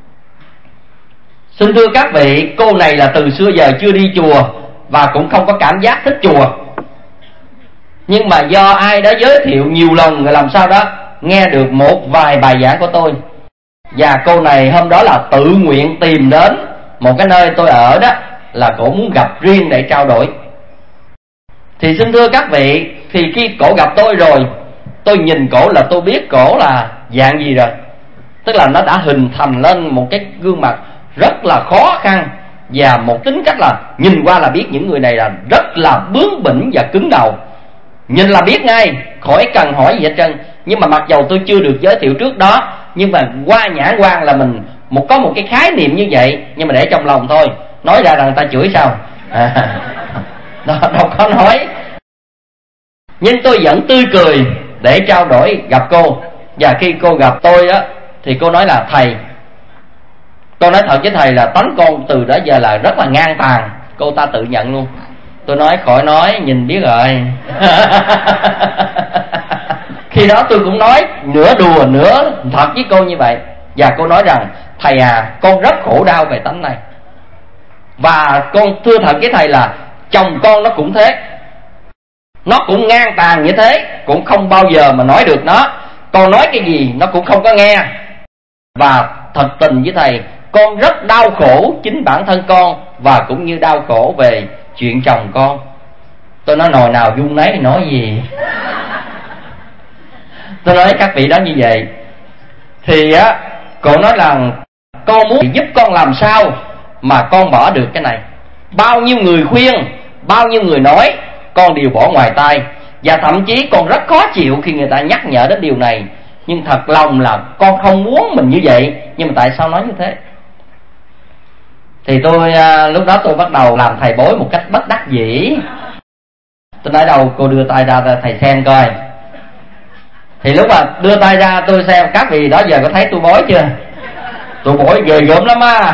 Speaker 5: Xin thưa các vị, cô này là từ xưa giờ chưa đi chùa và cũng không có cảm giác thích chùa. Nhưng mà do ai đó giới thiệu nhiều lần rồi làm sao đó nghe được một vài bài giảng của tôi. Và cô này hôm đó là tự nguyện tìm đến một cái nơi tôi ở đó, là cổ muốn gặp riêng để trao đổi. Thì xin thưa các vị, thì khi cổ gặp tôi rồi, tôi nhìn cổ là tôi biết cổ là dạng gì rồi. Tức là nó đã hình thành lên một cái gương mặt rất là khó khăn, và một tính cách là nhìn qua là biết những người này là rất là bướng bỉnh và cứng đầu. Nhìn là biết ngay, khỏi cần hỏi gì hết trơn. Nhưng mà mặc dầu tôi chưa được giới thiệu trước đó, nhưng mà qua nhãn quan là mình có một cái khái niệm như vậy, nhưng mà để trong lòng thôi. Nói ra rằng ta chửi sao đâu có nói. Nhưng tôi vẫn tươi cười để trao đổi gặp cô. Và khi cô gặp tôi á, thì cô nói là thầy, tôi nói thật với thầy là tánh con từ đó giờ là rất là ngang tàn. Cô ta tự nhận luôn. Tôi nói khỏi nói, nhìn biết rồi. Khi đó tôi cũng nói nửa đùa nửa thật với cô như vậy. Và cô nói rằng thầy à, con rất khổ đau về tánh này. Và con thưa thật với thầy là chồng con nó cũng thế, nó cũng ngang tàn như thế, cũng không bao giờ mà nói được nó. Con nói cái gì nó cũng không có nghe. Và thật tình với thầy, con rất đau khổ chính bản thân con, và cũng như đau khổ về chuyện chồng con. Tôi nói nồi nào dung nấy thì nói gì. Tôi nói các vị đó như vậy. Thì á, cô nói rằng con muốn giúp con làm sao mà con bỏ được cái này. Bao nhiêu người khuyên, bao nhiêu người nói, con đều bỏ ngoài tai. Và thậm chí con rất khó chịu khi người ta nhắc nhở đến điều này. Nhưng thật lòng là con không muốn mình như vậy, nhưng mà tại sao nói như thế? Thì tôi lúc đó tôi bắt đầu làm thầy bói một cách bất đắc dĩ. Tôi nói đâu cô đưa tay ra thầy xem coi. Thì lúc mà đưa tay ra tôi xem, các vị đó giờ có thấy tôi bói chưa? Tôi bói ghê gớm lắm á.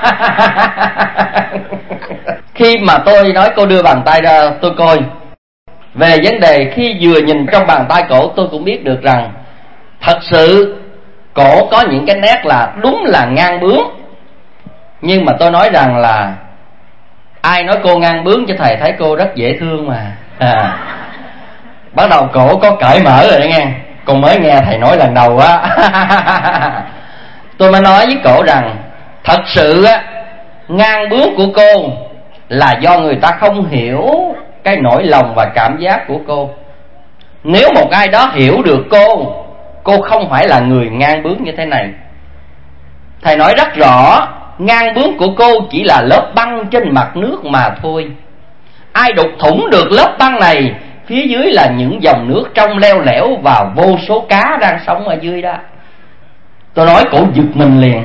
Speaker 5: Khi mà tôi nói cô đưa bàn tay ra tôi coi, về vấn đề khi vừa nhìn trong bàn tay cổ, tôi cũng biết được rằng thật sự cổ có những cái nét là đúng là ngang bướng. Nhưng mà tôi nói rằng là ai nói cô ngang bướng cho thầy thấy cô rất dễ thương mà. Bắt đầu cổ có cởi mở rồi đó nghe. Con mới nghe thầy nói lần đầu á. Tôi mới nói với cổ rằng thật sự á, ngang bướng của cô là do người ta không hiểu cái nỗi lòng và cảm giác của cô. Nếu một ai đó hiểu được cô không phải là người ngang bướng như thế này. Thầy nói rất rõ, ngang bướng của cô chỉ là lớp băng trên mặt nước mà thôi. Ai đục thủng được lớp băng này, phía dưới là những dòng nước trong leo lẻo và vô số cá đang sống ở dưới đó. Tôi nói cổ giật mình liền.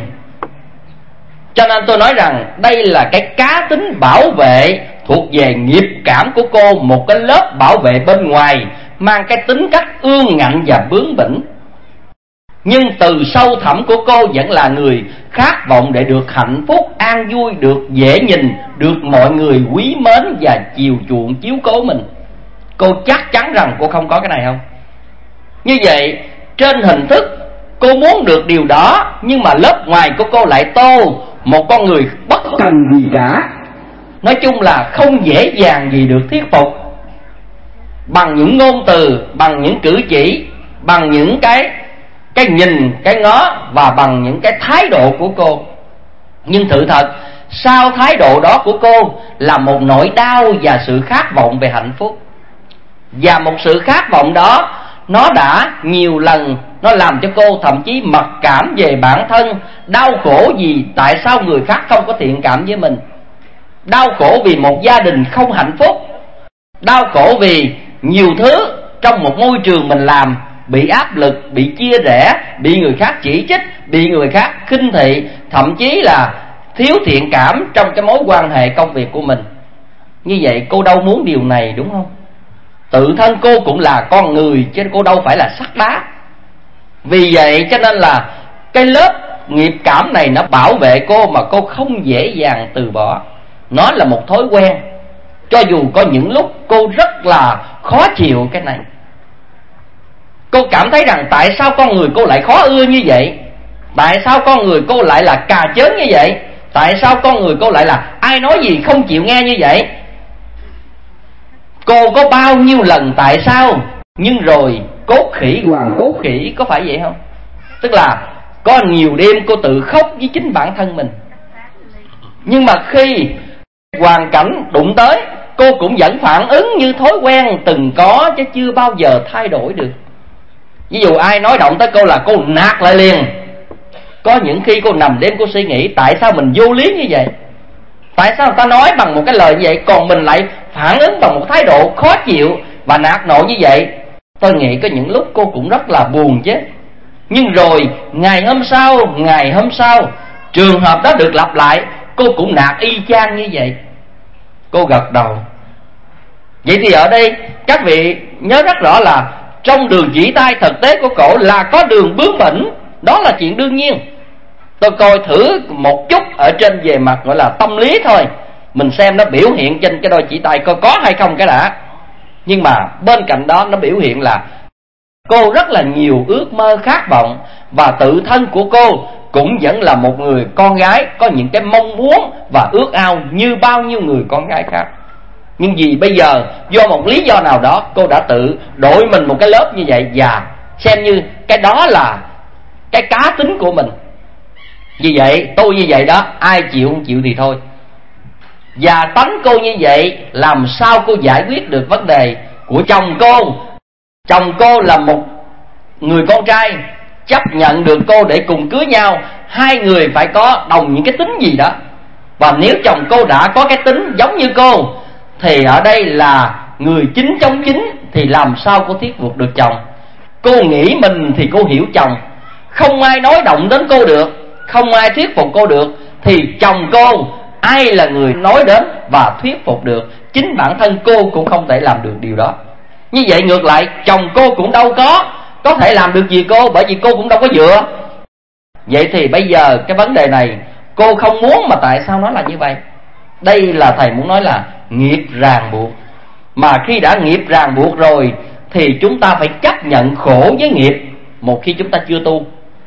Speaker 5: Cho nên tôi nói rằng đây là cái cá tính bảo vệ thuộc về nghiệp cảm của cô, một cái lớp bảo vệ bên ngoài mang cái tính cách ương ngạnh và bướng bỉnh. Nhưng từ sâu thẳm của cô vẫn là người khát vọng để được hạnh phúc, an vui, được dễ nhìn, được mọi người quý mến và chiều chuộng chiếu cố mình. Cô chắc chắn rằng cô không có cái này không? Như vậy, trên hình thức cô muốn được điều đó, nhưng mà lớp ngoài của cô lại tô một con người bất cần gì cả. Nói chung là không dễ dàng gì được thuyết phục bằng những ngôn từ, bằng những cử chỉ, bằng những cái nhìn, cái ngó và bằng những cái thái độ của cô. Nhưng sự thật, sau thái độ đó của cô là một nỗi đau và sự khát vọng về hạnh phúc. Và một sự khát vọng đó, nó đã nhiều lần nó làm cho cô thậm chí mặc cảm về bản thân, đau khổ vì tại sao người khác không có thiện cảm với mình, đau khổ vì một gia đình không hạnh phúc, đau khổ vì nhiều thứ trong một môi trường mình làm bị áp lực, bị chia rẽ, bị người khác chỉ trích, bị người khác khinh thị, thậm chí là thiếu thiện cảm trong cái mối quan hệ công việc của mình. Như vậy cô đâu muốn điều này, đúng không? Tự thân cô cũng là con người, chứ cô đâu phải là sắt đá. Vì vậy cho nên là cái lớp nghiệp cảm này nó bảo vệ cô mà cô không dễ dàng từ bỏ. Nó là một thói quen, cho dù có những lúc cô rất là khó chịu cái này. Cô cảm thấy rằng tại sao con người cô lại khó ưa như vậy? Tại sao con người cô lại là cà chớn như vậy? Tại sao con người cô lại là ai nói gì không chịu nghe như vậy? Cô có bao nhiêu lần tại sao, nhưng rồi cốt khỉ hoàng cốt khỉ, có phải vậy không? Tức là có nhiều đêm cô tự khóc với chính bản thân mình. Nhưng mà khi hoàn cảnh đụng tới, cô cũng vẫn phản ứng như thói quen từng có, chứ chưa bao giờ thay đổi được. Ví dụ ai nói động tới cô là cô nạt lại liền. Có những khi cô nằm đêm cô suy nghĩ tại sao mình vô lý như vậy, tại sao người ta nói bằng một cái lời như vậy, còn mình lại phản ứng bằng một thái độ khó chịu và nạt nộ như vậy. Tôi nghĩ có những lúc cô cũng rất là buồn chứ. Nhưng rồi ngày hôm sau trường hợp đó được lặp lại, cô cũng nạt y chang như vậy. Cô gật đầu. Vậy thì ở đây các vị nhớ rất rõ là trong đường chỉ tay thực tế của cổ là có đường bướng bỉnh. Đó là chuyện đương nhiên. Tôi coi thử một chút ở trên về mặt gọi là tâm lý thôi, mình xem nó biểu hiện trên cái đôi chỉ tay coi có hay không cái đã. Nhưng mà bên cạnh đó nó biểu hiện là cô rất là nhiều ước mơ khát vọng, và tự thân của cô cũng vẫn là một người con gái có những cái mong muốn và ước ao như bao nhiêu người con gái khác. Nhưng vì bây giờ do một lý do nào đó cô đã tự đổi mình một cái lớp như vậy, và xem như cái đó là cái cá tính của mình. Vì vậy tôi như vậy đó, ai chịu không chịu thì thôi. Và tánh cô như vậy, làm sao cô giải quyết được vấn đề của chồng cô? Chồng cô là một người con trai, chấp nhận được cô để cùng cưới nhau. Hai người phải có đồng những cái tính gì đó. Và nếu chồng cô đã có cái tính giống như cô, thì ở đây là người chính chống chính, thì làm sao cô thuyết phục được chồng? Cô nghĩ mình thì cô hiểu chồng, không ai nói động đến cô được, không ai thuyết phục cô được, thì chồng cô ai là người nói đến và thuyết phục được? Chính bản thân cô cũng không thể làm được điều đó. Như vậy ngược lại, chồng cô cũng đâu có thể làm được gì cô, bởi vì cô cũng đâu có dựa. Vậy thì bây giờ cái vấn đề này cô không muốn, mà tại sao nó là như vậy? Đây là thầy muốn nói là nghiệp ràng buộc. Mà khi đã nghiệp ràng buộc rồi thì chúng ta phải chấp nhận khổ với nghiệp một khi chúng ta chưa tu.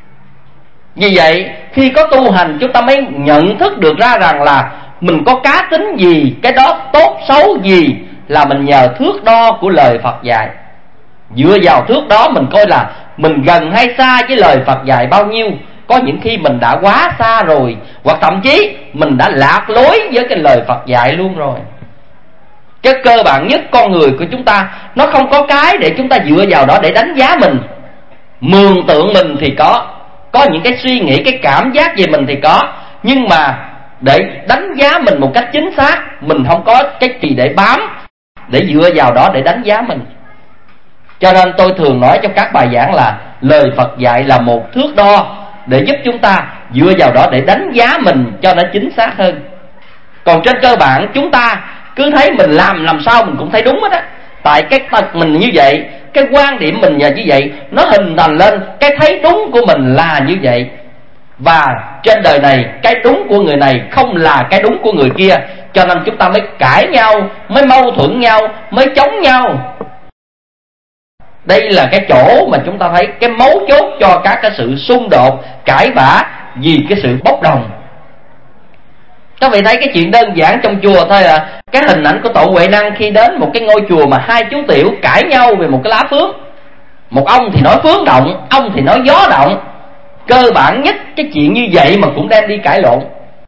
Speaker 5: Vì vậy khi có tu hành, chúng ta mới nhận thức được ra rằng là mình có cá tính gì, cái đó tốt xấu gì là mình nhờ thước đo của lời Phật dạy. Dựa vào thước đó mình coi là mình gần hay xa với lời Phật dạy bao nhiêu. Có những khi mình đã quá xa rồi, hoặc thậm chí mình đã lạc lối với cái lời Phật dạy luôn rồi. Cái cơ bản nhất con người của chúng ta, nó không có cái để chúng ta dựa vào đó để đánh giá mình. Mường tượng mình thì có có những cái suy nghĩ, cái cảm giác về mình thì có, nhưng mà để đánh giá mình một cách chính xác, mình không có cái gì để bám, để dựa vào đó để đánh giá mình. Cho nên tôi thường nói trong các bài giảng là lời Phật dạy là một thước đo để giúp chúng ta dựa vào đó để đánh giá mình cho nó chính xác hơn. Còn trên cơ bản chúng ta cứ thấy mình làm sao mình cũng thấy đúng hết á. Tại cái tật mình như vậy, cái quan điểm mình là như vậy, nó hình thành lên cái thấy đúng của mình là như vậy. Và trên đời này cái đúng của người này không là cái đúng của người kia, cho nên chúng ta mới cãi nhau, mới mâu thuẫn nhau, mới chống nhau. Đây là cái chỗ mà chúng ta thấy cái mấu chốt cho các cái sự xung đột, cãi vã vì cái sự bốc đồng. Các vị thấy cái chuyện đơn giản trong chùa thôi à. Cái hình ảnh của Tổ Huệ Năng khi đến một cái ngôi chùa mà hai chú tiểu cãi nhau về một cái lá phước. Một ông thì nói phước động, ông thì nói gió động. Cơ bản nhất cái chuyện như vậy mà cũng đem đi cãi lộn.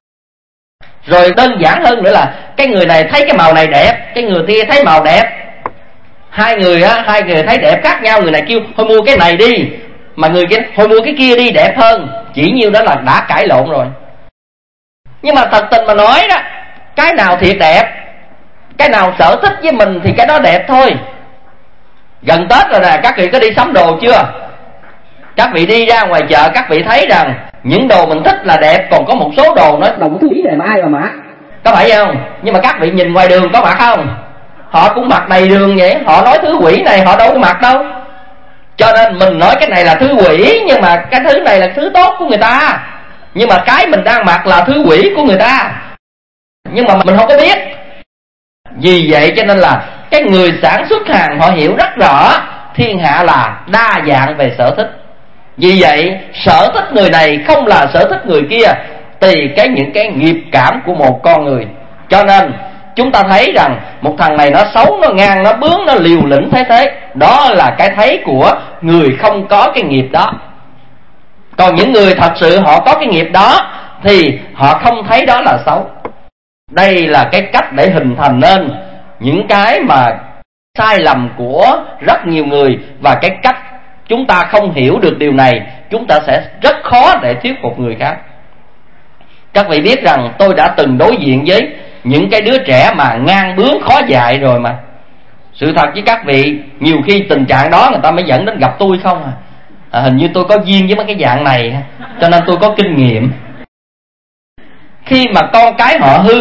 Speaker 5: Rồi đơn giản hơn nữa là cái người này thấy cái màu này đẹp, cái người kia thấy màu đẹp. Hai người thấy đẹp khác nhau, người này kêu thôi mua cái này đi, mà người kia thôi mua cái kia đi đẹp hơn. Chỉ nhiêu đó là đã cãi lộn rồi. Nhưng mà thật tình mà nói đó, cái nào thiệt đẹp, cái nào sở thích với mình thì cái đó đẹp thôi. Gần Tết rồi nè, các vị có đi sắm đồ chưa? Các vị đi ra ngoài chợ, các vị thấy rằng những đồ mình thích là đẹp, còn có một số đồ nó đồng thứ này mà ai mà mặc, có phải không? Nhưng mà các vị nhìn ngoài đường có mặc không? Họ cũng mặc đầy đường vậy. Họ nói thứ quỷ này họ đâu có mặc đâu. Cho nên mình nói cái này là thứ quỷ, nhưng mà cái thứ này là thứ tốt của người ta. Nhưng mà cái mình đang mặc là thứ quỷ của người ta, nhưng mà mình không có biết. Vì vậy cho nên là cái người sản xuất hàng họ hiểu rất rõ thiên hạ là đa dạng về sở thích. Vì vậy sở thích người này không là sở thích người kia, tùy những cái nghiệp cảm của một con người. Cho nên chúng ta thấy rằng một thằng này nó xấu, nó ngang, nó bướng, nó liều lĩnh thế. Đó là cái thấy của người không có cái nghiệp đó. Còn những người thật sự họ có cái nghiệp đó thì họ không thấy đó là xấu. Đây là cái cách để hình thành nên những cái mà sai lầm của rất nhiều người. Và cái cách chúng ta không hiểu được điều này, chúng ta sẽ rất khó để thuyết phục người khác. Các vị biết rằng tôi đã từng đối diện với những cái đứa trẻ mà ngang bướng khó dạy rồi mà. Sự thật với các vị, nhiều khi tình trạng đó người ta mới dẫn đến gặp tôi không à. Hình như tôi có duyên với mấy cái dạng này, cho nên tôi có kinh nghiệm. Khi mà con cái họ hư,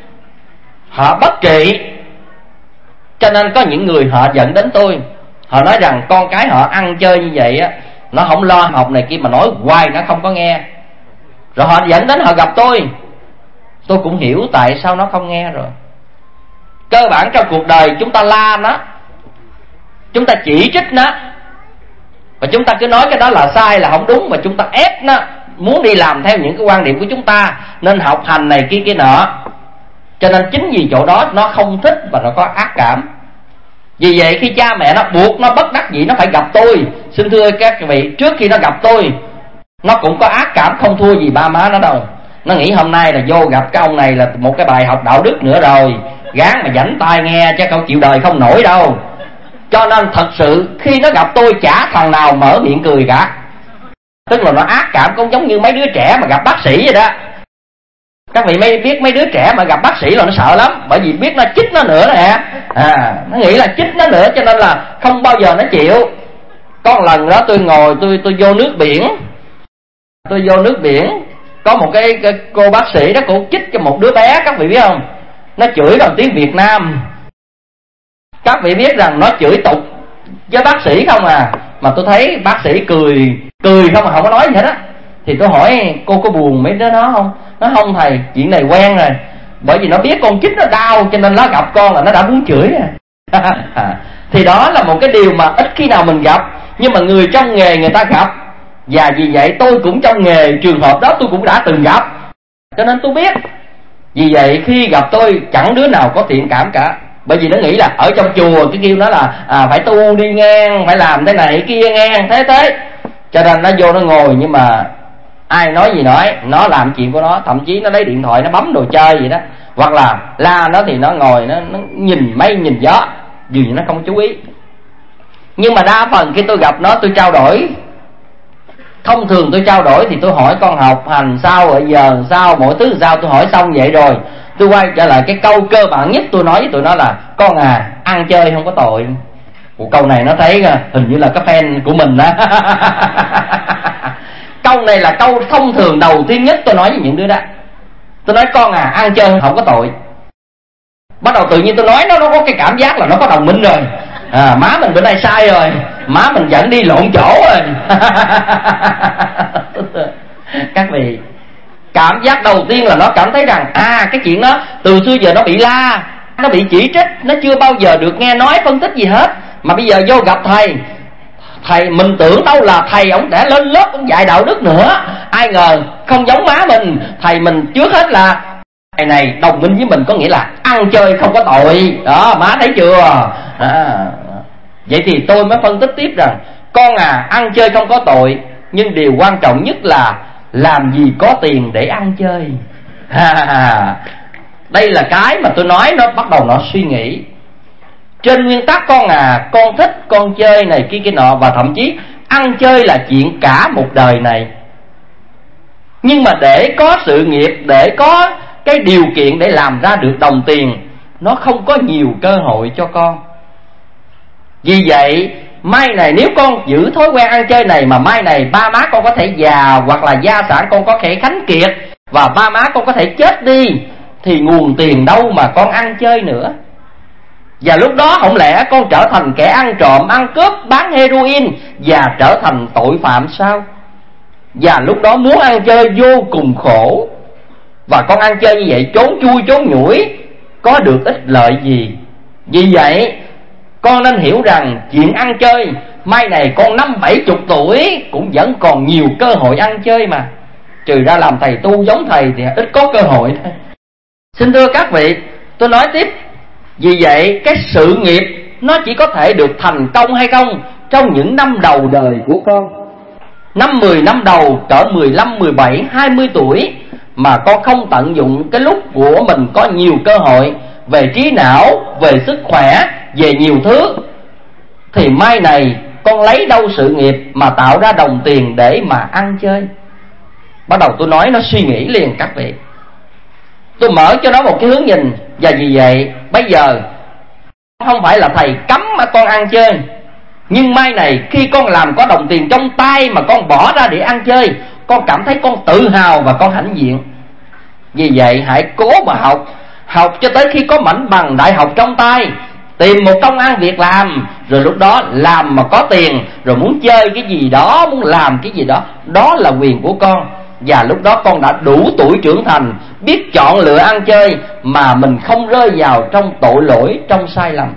Speaker 5: họ bất trị, cho nên có những người họ dẫn đến tôi. Họ nói rằng con cái họ ăn chơi như vậy á, nó không lo học này kia mà nói hoài nó không có nghe. Rồi họ dẫn đến họ gặp tôi cũng hiểu tại sao nó không nghe rồi. Cơ bản trong cuộc đời chúng ta la nó, chúng ta chỉ trích nó, và chúng ta cứ nói cái đó là sai, là không đúng, và chúng ta ép nó muốn đi làm theo những cái quan điểm của chúng ta, nên học hành này kia nọ. Cho nên chính vì chỗ đó nó không thích và nó có ác cảm. Vì vậy khi cha mẹ nó buộc nó bất đắc dĩ nó phải gặp tôi, xin thưa các vị, trước khi nó gặp tôi, nó cũng có ác cảm không thua gì ba má nó đâu. Nó nghĩ hôm nay là vô gặp cái ông này là một cái bài học đạo đức nữa rồi, gán mà dảnh tai nghe chứ không chịu đời không nổi đâu. Cho nên thật sự khi nó gặp tôi chả thằng nào mở miệng cười cả. Tức là nó ác cảm cũng giống như mấy đứa trẻ mà gặp bác sĩ vậy đó. Các vị mới biết mấy đứa trẻ mà gặp bác sĩ là nó sợ lắm, bởi vì biết nó chích nó nữa nè. Nó nghĩ là chích nó nữa, cho nên là không bao giờ nó chịu. Có một lần đó tôi ngồi tôi vô nước biển. Tôi vô nước biển, có một cái cô bác sĩ đó, cô chích cho một đứa bé, các vị biết không? Nó chửi bằng tiếng Việt Nam. Các vị biết rằng nó chửi tục với bác sĩ không à. Mà tôi thấy bác sĩ cười không mà không có nói gì hết á. Thì tôi hỏi cô có buồn mấy đứa nó không? Nó không thầy, chuyện này quen rồi. Bởi vì nó biết con chích nó đau, cho nên nó gặp con là nó đã muốn chửi rồi. Thì đó là một cái điều mà ít khi nào mình gặp, nhưng mà người trong nghề người ta gặp. Và vì vậy tôi cũng trong nghề, trường hợp đó tôi cũng đã từng gặp, cho nên tôi biết. Vì vậy khi gặp tôi chẳng đứa nào có thiện cảm cả. Bởi vì nó nghĩ là ở trong chùa cái kêu nó là phải tu đi ngang, phải làm thế này kia ngang, thế. Cho nên nó vô nó ngồi, nhưng mà ai nói gì nói, nó làm chuyện của nó. Thậm chí nó lấy điện thoại nó bấm đồ chơi vậy đó. Hoặc là la nó thì nó ngồi nó nhìn mây nhìn gió, vì nó không chú ý. Nhưng mà đa phần khi tôi gặp nó, tôi trao đổi Thông thường tôi trao đổi thì tôi hỏi con học hành sao, rồi giờ sao, mỗi thứ sao, tôi hỏi xong vậy rồi tôi quay trở lại cái câu cơ bản nhất tôi nói với tụi nó là: con à, ăn chơi không có tội. Một câu này nó thấy hình như là cái fan của mình đó. Câu này là câu thông thường đầu tiên nhất tôi nói với những đứa đó. Tôi nói con à, ăn chơi không có tội. Bắt đầu tự nhiên tôi nói nó có cái cảm giác là nó có đồng minh rồi. Má mình bữa nay sai rồi, má mình dẫn đi lộn chỗ rồi. Các vị, cảm giác đầu tiên là nó cảm thấy rằng cái chuyện đó từ xưa giờ nó bị la, nó bị chỉ trích, nó chưa bao giờ được nghe nói phân tích gì hết. Mà bây giờ vô gặp thầy mình tưởng đâu là thầy ổng đã lên lớp ổng dạy đạo đức nữa, ai ngờ không giống má mình. Thầy mình trước hết là thầy này đồng minh với mình, có nghĩa là ăn chơi không có tội đó, má thấy chưa? Vậy thì tôi mới phân tích tiếp rằng con à, ăn chơi không có tội, nhưng điều quan trọng nhất là làm gì có tiền để ăn chơi. Đây là cái mà tôi nói nó bắt đầu nó suy nghĩ. Trên nguyên tắc con à, con thích con chơi này kia nọ, và thậm chí ăn chơi là chuyện cả một đời này. Nhưng mà để có sự nghiệp, để có cái điều kiện để làm ra được đồng tiền, nó không có nhiều cơ hội cho con. Vì vậy mai này nếu con giữ thói quen ăn chơi này, mà mai này ba má con có thể già, hoặc là gia sản con có thể khánh kiệt, và ba má con có thể chết đi, thì nguồn tiền đâu mà con ăn chơi nữa. Và lúc đó không lẽ con trở thành kẻ ăn trộm, ăn cướp, bán heroin và trở thành tội phạm sao? Và lúc đó muốn ăn chơi vô cùng khổ. Và con ăn chơi như vậy, trốn chui trốn nhủi, có được ích lợi gì? Vì vậy con nên hiểu rằng chuyện ăn chơi, mai này con 50-70 tuổi cũng vẫn còn nhiều cơ hội ăn chơi mà. Trừ ra làm thầy tu giống thầy thì ít có cơ hội thôi. Xin thưa các vị, tôi nói tiếp. Vì vậy cái sự nghiệp nó chỉ có thể được thành công hay không trong những năm đầu đời của con. 5-10 năm đầu, cỡ 15, 17, 20 tuổi mà con không tận dụng cái lúc của mình có nhiều cơ hội về trí não, về sức khỏe, về nhiều thứ, thì mai này con lấy đâu sự nghiệp mà tạo ra đồng tiền để mà ăn chơi? Bắt đầu tôi nói nó suy nghĩ liền các vị. Tôi mở cho nó một cái hướng nhìn. Và vì vậy bây giờ không phải là thầy cấm mà con ăn chơi, nhưng mai này khi con làm có đồng tiền trong tay mà con bỏ ra để ăn chơi, con cảm thấy con tự hào và con hãnh diện. Vì vậy hãy cố mà học cho tới khi có mảnh bằng đại học trong tay, tìm một công ăn việc làm, rồi lúc đó làm mà có tiền, rồi muốn chơi cái gì đó, muốn làm cái gì đó, đó là quyền của con. Và lúc đó con đã đủ tuổi trưởng thành, biết chọn lựa ăn chơi mà mình không rơi vào trong tội lỗi, trong sai lầm.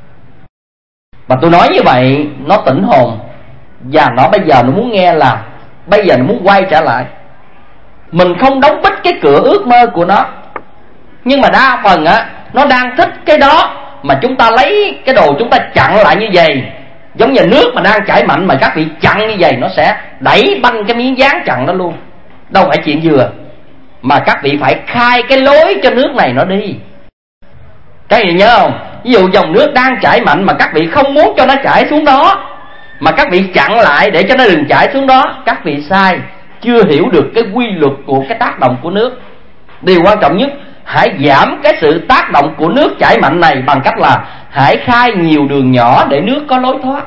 Speaker 5: Và tôi nói như vậy nó tỉnh hồn, và nó bây giờ nó muốn nghe là bây giờ nó muốn quay trở lại. Mình không đóng bít cái cửa ước mơ của nó, nhưng mà đa phần nó đang thích cái đó, mà chúng ta lấy cái đồ chúng ta chặn lại như vậy. Giống như nước mà đang chảy mạnh mà các vị chặn như vậy, nó sẽ đẩy banh cái miếng dán chặn nó luôn. Đâu phải chuyện vừa, mà các vị phải khai cái lối cho nước này nó đi. Các vị nhớ không? Ví dụ dòng nước đang chảy mạnh mà các vị không muốn cho nó chảy xuống đó, mà các vị chặn lại để cho nó đừng chảy xuống đó, các vị sai, chưa hiểu được cái quy luật của cái tác động của nước. Điều quan trọng nhất, hãy giảm cái sự tác động của nước chảy mạnh này bằng cách là hãy khai nhiều đường nhỏ để nước có lối thoát.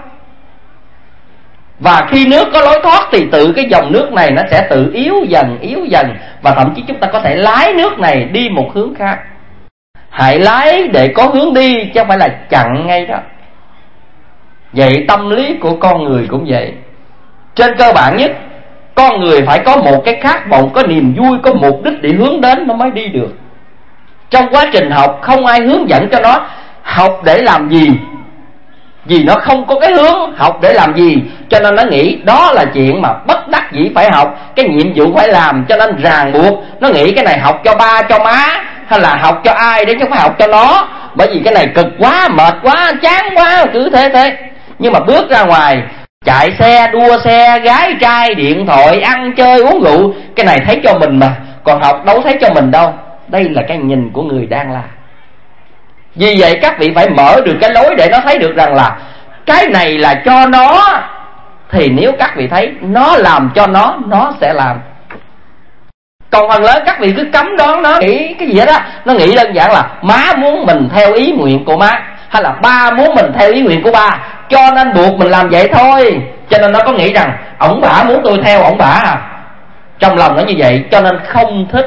Speaker 5: Và khi nước có lối thoát thì tự cái dòng nước này nó sẽ tự yếu dần, và thậm chí chúng ta có thể lái nước này đi một hướng khác. Hãy lái để có hướng đi, chứ không phải là chặn ngay đó. Vậy tâm lý của con người cũng vậy. Trên cơ bản nhất, con người phải có một cái khát vọng, có niềm vui, có mục đích để hướng đến nó mới đi được. Trong quá trình học không ai hướng dẫn cho nó học để làm gì, vì nó không có cái hướng học để làm gì, cho nên nó nghĩ đó là chuyện mà bất đắc dĩ phải học, cái nhiệm vụ phải làm, cho nên ràng buộc. Nó nghĩ cái này học cho ba cho má, hay là học cho ai để chứ không phải học cho nó, bởi vì cái này cực quá, mệt quá, chán quá, cứ thế. Nhưng mà bước ra ngoài, chạy xe, đua xe, gái trai, điện thoại, ăn chơi, uống rượu, cái này thấy cho mình mà, còn học đâu thấy cho mình đâu. Đây là cái nhìn của người đang làm. Vì vậy các vị phải mở được cái lối để nó thấy được rằng là cái này là cho nó, thì nếu các vị thấy nó làm cho nó sẽ làm. Còn phần lớn các vị cứ cấm đoán nó, nghĩ cái gì đó, nó nghĩ đơn giản là má muốn mình theo ý nguyện của má, hay là ba muốn mình theo ý nguyện của ba, cho nên buộc mình làm vậy thôi. Cho nên nó có nghĩ rằng ổng bả muốn tôi theo ổng bả à. Trong lòng nó như vậy, cho nên không thích.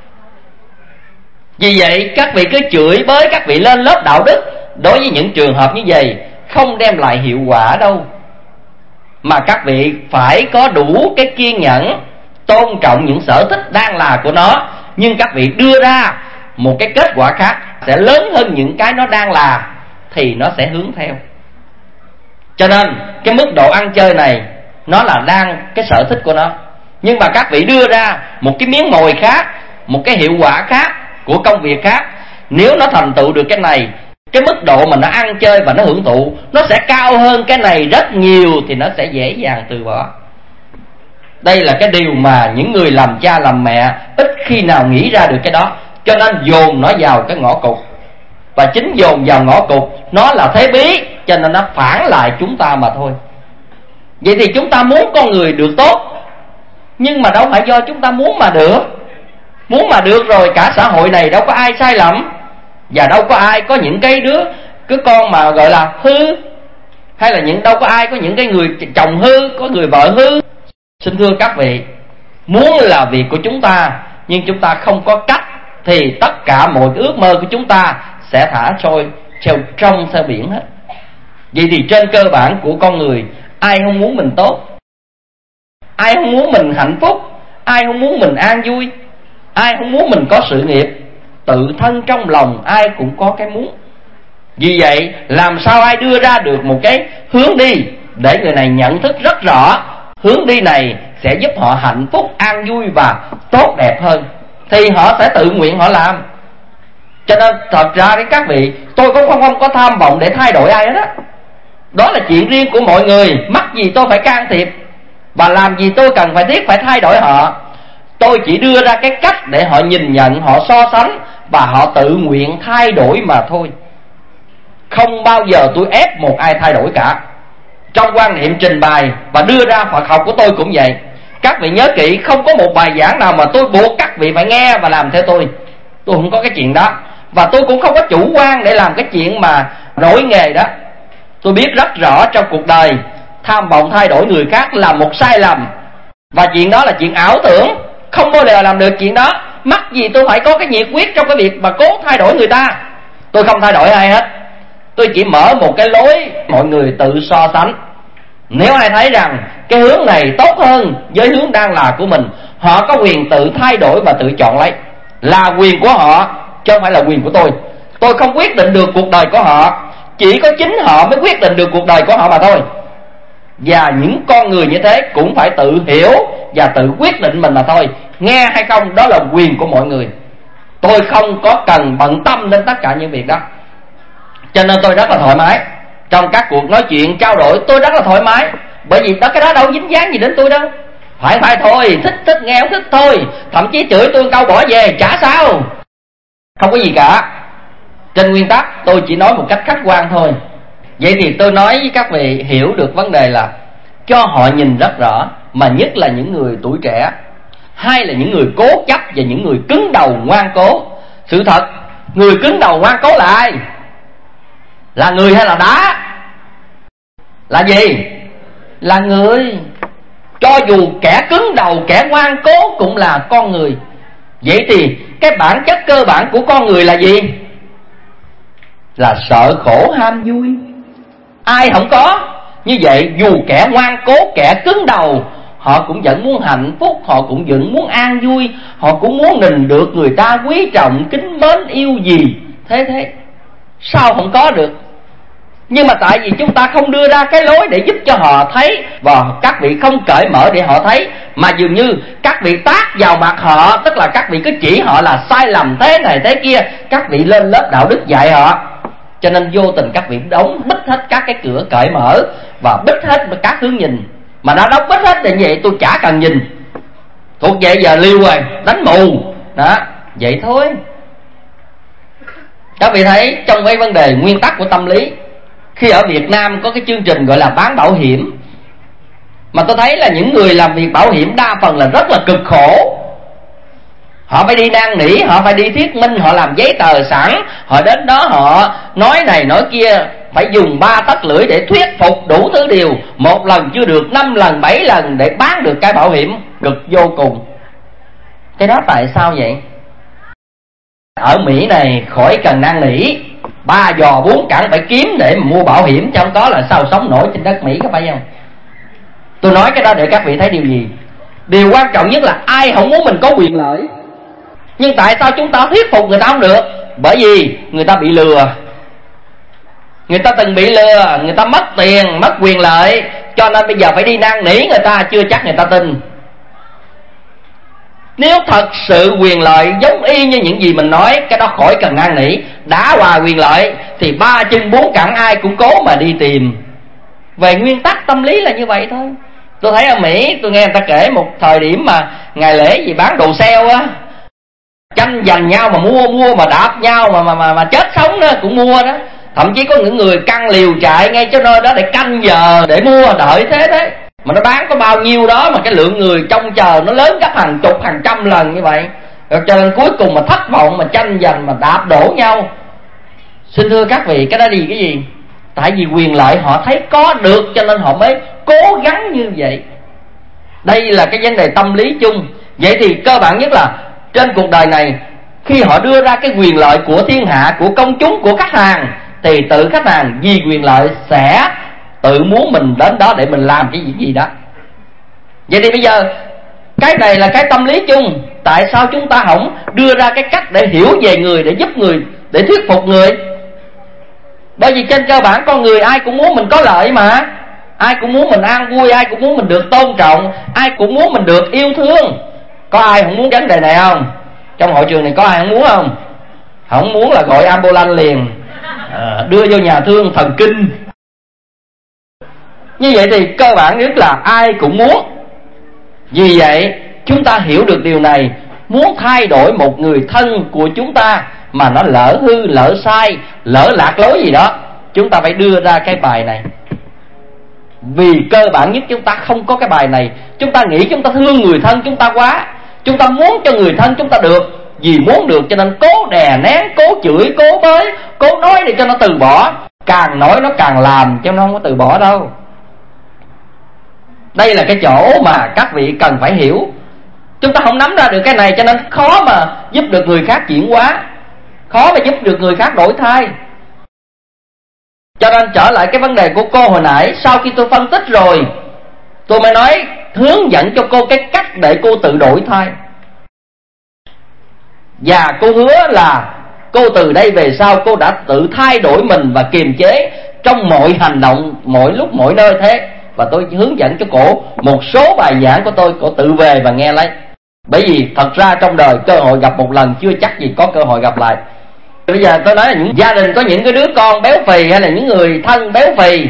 Speaker 5: Vì vậy các vị cứ chửi bới các vị lên lớp đạo đức, đối với những trường hợp như vậy không đem lại hiệu quả đâu. Mà các vị phải có đủ cái kiên nhẫn, tôn trọng những sở thích đang là của nó, nhưng các vị đưa ra một cái kết quả khác sẽ lớn hơn những cái nó đang là, thì nó sẽ hướng theo. Cho nên cái mức độ ăn chơi này nó là đang cái sở thích của nó, nhưng mà các vị đưa ra một cái miếng mồi khác, một cái hiệu quả khác của công việc khác, nếu nó thành tựu được cái này, cái mức độ mà nó ăn chơi và nó hưởng thụ nó sẽ cao hơn cái này rất nhiều, thì nó sẽ dễ dàng từ bỏ. Đây là cái điều mà những người làm cha làm mẹ ít khi nào nghĩ ra được cái đó, cho nên dồn nó vào cái ngõ cụt. Và chính dồn vào ngõ cụt nó là thế bí, cho nên nó phản lại chúng ta mà thôi. Vậy thì chúng ta muốn con người được tốt, nhưng mà đâu phải do chúng ta muốn mà được. Muốn mà được rồi, cả xã hội này đâu có ai sai lầm, và đâu có ai có những cái đứa cái con mà gọi là hư, hay là đâu có ai có những cái người chồng hư, có người vợ hư. Xin thưa các vị, muốn là việc của chúng ta, nhưng chúng ta không có cách, thì tất cả mọi cái ước mơ của chúng ta sẽ thả trôi treo trong theo biển hết. Vậy thì trên cơ bản của con người, ai không muốn mình tốt, ai không muốn mình hạnh phúc, ai không muốn mình an vui, ai không muốn mình có sự nghiệp. Tự thân trong lòng ai cũng có cái muốn. Vì vậy làm sao ai đưa ra được một cái hướng đi để người này nhận thức rất rõ hướng đi này sẽ giúp họ hạnh phúc, an vui và tốt đẹp hơn, thì họ sẽ tự nguyện họ làm. Cho nên thật ra đấy các vị, tôi cũng không có tham vọng để thay đổi ai hết á. Đó là chuyện riêng của mọi người, mắc gì tôi phải can thiệp, và làm gì tôi cần phải thiết phải thay đổi họ. Tôi chỉ đưa ra cái cách để họ nhìn nhận, họ so sánh, và họ tự nguyện thay đổi mà thôi. Không bao giờ tôi ép một ai thay đổi cả. Trong quan niệm trình bày và đưa ra Phật học của tôi cũng vậy. Các vị nhớ kỹ, không có một bài giảng nào mà tôi buộc các vị phải nghe và làm theo tôi. Tôi không có cái chuyện đó. Và tôi cũng không có chủ quan để làm cái chuyện mà đổi nghề đó. Tôi biết rất rõ trong cuộc đời, tham vọng thay đổi người khác là một sai lầm, và chuyện đó là chuyện ảo tưởng, không bao giờ làm được chuyện đó. Mắc gì tôi phải có cái nhiệt quyết trong cái việc mà cố thay đổi người ta. Tôi không thay đổi ai hết. Tôi chỉ mở một cái lối mọi người tự so sánh. Nếu ai thấy rằng cái hướng này tốt hơn với hướng đang là của mình, họ có quyền tự thay đổi và tự chọn lấy. Là quyền của họ, chứ không phải là quyền của tôi. Tôi không quyết định được cuộc đời của họ, chỉ có chính họ mới quyết định được cuộc đời của họ mà thôi. Và những con người như thế cũng phải tự hiểu và tự quyết định mình mà thôi. Nghe hay không đó là quyền của mọi người. Tôi không có cần bận tâm đến tất cả những việc đó. Cho nên tôi rất là thoải mái. Trong các cuộc nói chuyện trao đổi tôi rất là thoải mái. Bởi vì đó, cái đó đâu dính dáng gì đến tôi đâu. Phải thôi, thích nghe không thích thôi. Thậm chí chửi tôi câu bỏ về chả sao, không có gì cả. Trên nguyên tắc tôi chỉ nói một cách khách quan thôi. Vậy thì tôi nói với các vị hiểu được vấn đề là cho họ nhìn rất rõ, mà nhất là những người tuổi trẻ, hay là những người cố chấp và những người cứng đầu ngoan cố. Sự thật, người cứng đầu ngoan cố là ai? Là người hay là đá? Là gì? Là người. Cho dù kẻ cứng đầu, kẻ ngoan cố cũng là con người. Vậy thì cái bản chất cơ bản của con người là gì? Là sợ khổ ham vui. Ai không có? Như vậy dù kẻ ngoan cố, kẻ cứng đầu, họ cũng vẫn muốn hạnh phúc, họ cũng vẫn muốn an vui, họ cũng muốn mình được người ta quý trọng, kính mến, yêu gì. Thế sao không có được? Nhưng mà tại vì chúng ta không đưa ra cái lối để giúp cho họ thấy, và các vị không cởi mở để họ thấy, mà dường như các vị tát vào mặt họ, tức là các vị cứ chỉ họ là sai lầm thế này thế kia. Các vị lên lớp đạo đức dạy họ, cho nên vô tình các vị đóng bít hết các cái cửa cởi mở và bít hết các hướng nhìn. Mà đã đóng bít hết thì vậy tôi chả cần nhìn, thuộc vậy giờ liêu rồi, đánh mù đó, vậy thôi. Các vị thấy trong cái vấn đề nguyên tắc của tâm lý, khi ở Việt Nam có cái chương trình gọi là bán bảo hiểm, Mà tôi thấy là những người làm việc bảo hiểm đa phần là rất là cực khổ. Họ phải đi năn nỉ, họ phải đi thuyết minh, họ làm giấy tờ sẵn, họ đến đó họ nói này nói kia, phải dùng 3 tấc lưỡi để thuyết phục đủ thứ điều. 1 lần chưa được, 5 lần, 7 lần để bán được cái bảo hiểm, cực vô cùng. Cái đó tại sao vậy? Ở Mỹ này khỏi cần năn nỉ, 3 giò 4 cẳng phải kiếm để mà mua bảo hiểm, chứ không có là sao sống nổi trên đất Mỹ, có phải không? Tôi nói cái đó để các vị thấy điều gì? Điều quan trọng nhất là ai không muốn mình có quyền lợi. Nhưng tại sao chúng ta thuyết phục người ta không được? Bởi vì người ta bị lừa. Người ta từng bị lừa, người ta mất tiền, mất quyền lợi, cho nên bây giờ phải đi năn nỉ người ta, chưa chắc người ta tin. Nếu thật sự quyền lợi giống y như những gì mình nói, cái đó khỏi cần năn nỉ. Đã hòa quyền lợi thì 3 chân 4 cẳng ai cũng cố mà đi tìm. Về nguyên tắc tâm lý là như vậy thôi. Tôi thấy ở Mỹ, tôi nghe người ta kể một thời điểm mà ngày lễ gì bán đồ sale á, tranh giành nhau mà mua mà đạp nhau mà chết sống đó cũng mua đó. Thậm chí có những người căng liều chạy ngay chỗ nơi đó để canh giờ để mua, đợi thế đấy. Mà nó bán có bao nhiêu đó mà cái lượng người trông chờ nó lớn gấp hàng chục hàng trăm lần như vậy. Rồi cho nên cuối cùng mà thất vọng, mà tranh giành, mà đạp đổ nhau. Xin thưa các vị, cái đó đi cái gì? Tại vì quyền lợi họ thấy có được cho nên họ mới cố gắng như vậy. Đây là cái vấn đề tâm lý chung. Vậy thì cơ bản nhất là trên cuộc đời này, khi họ đưa ra cái quyền lợi của thiên hạ, của công chúng, của khách hàng, thì tự khách hàng vì quyền lợi sẽ tự muốn mình đến đó để mình làm cái gì đó. Vậy thì bây giờ cái này là cái tâm lý chung. Tại sao chúng ta không đưa ra cái cách để hiểu về người, để giúp người, để thuyết phục người? Bởi vì trên cơ bản con người ai cũng muốn mình có lợi mà. Ai cũng muốn mình an vui, ai cũng muốn mình được tôn trọng, ai cũng muốn mình được yêu thương. Có ai không muốn vấn đề này không? Trong hội trường này có ai không muốn không? Không muốn là gọi ambulance liền, đưa vô nhà thương thần kinh. Như vậy thì cơ bản nhất là ai cũng muốn. Vì vậy chúng ta hiểu được điều này, muốn thay đổi một người thân của chúng ta mà nó lỡ hư, lỡ sai, lỡ lạc lối gì đó, chúng ta phải đưa ra cái bài này. Vì cơ bản nhất chúng ta không có cái bài này, chúng ta nghĩ chúng ta thương người thân chúng ta quá, chúng ta muốn cho người thân chúng ta được. Vì muốn được cho nên cố đè nén, cố chửi, cố bới, cố nói để cho nó từ bỏ. Càng nói nó càng làm, chứ nó không có từ bỏ đâu. Đây là cái chỗ mà các vị cần phải hiểu. Chúng ta không nắm ra được cái này cho nên khó mà giúp được người khác chuyển hóa, khó mà giúp được người khác đổi thay. Cho nên trở lại cái vấn đề của cô hồi nãy, sau khi tôi phân tích rồi, tôi mới nói hướng dẫn cho cô cái cách để cô tự đổi thay. Và cô hứa là cô từ đây về sau cô đã tự thay đổi mình và kiềm chế trong mọi hành động, mọi lúc mọi nơi thế. Và tôi hướng dẫn cho cổ một số bài giảng của tôi, cổ tự về và nghe lấy. Bởi vì thật ra trong đời cơ hội gặp một lần chưa chắc gì có cơ hội gặp lại. Bây giờ tôi nói là những gia đình có những cái đứa con béo phì, hay là những người thân béo phì,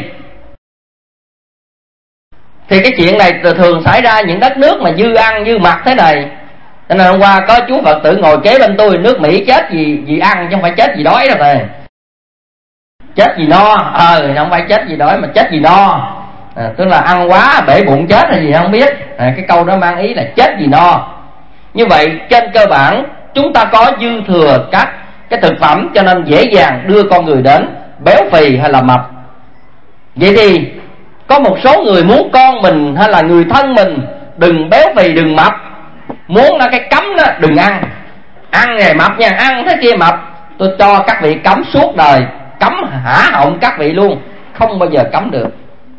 Speaker 5: thì cái chuyện này thường xảy ra những đất nước mà dư ăn dư mặc thế này. Cho nên hôm qua có chú Phật tử ngồi kế bên tôi, nước Mỹ chết vì ăn chứ không phải chết vì đói đâu thầy. Chết vì no, không phải chết vì đói mà chết vì no. Tức là ăn quá bể bụng chết hay gì không biết. Cái câu đó mang ý là chết vì no. Như vậy trên cơ bản chúng ta có dư thừa các cái thực phẩm, cho nên dễ dàng đưa con người đến béo phì hay là mập. Vậy thì có một số người muốn con mình hay là người thân mình đừng béo phì, đừng mập, muốn là cái cấm đó, đừng ăn. Ăn này mập nha, ăn thế kia mập. Tôi cho các vị cấm suốt đời, cấm hả họng các vị luôn, không bao giờ cấm được.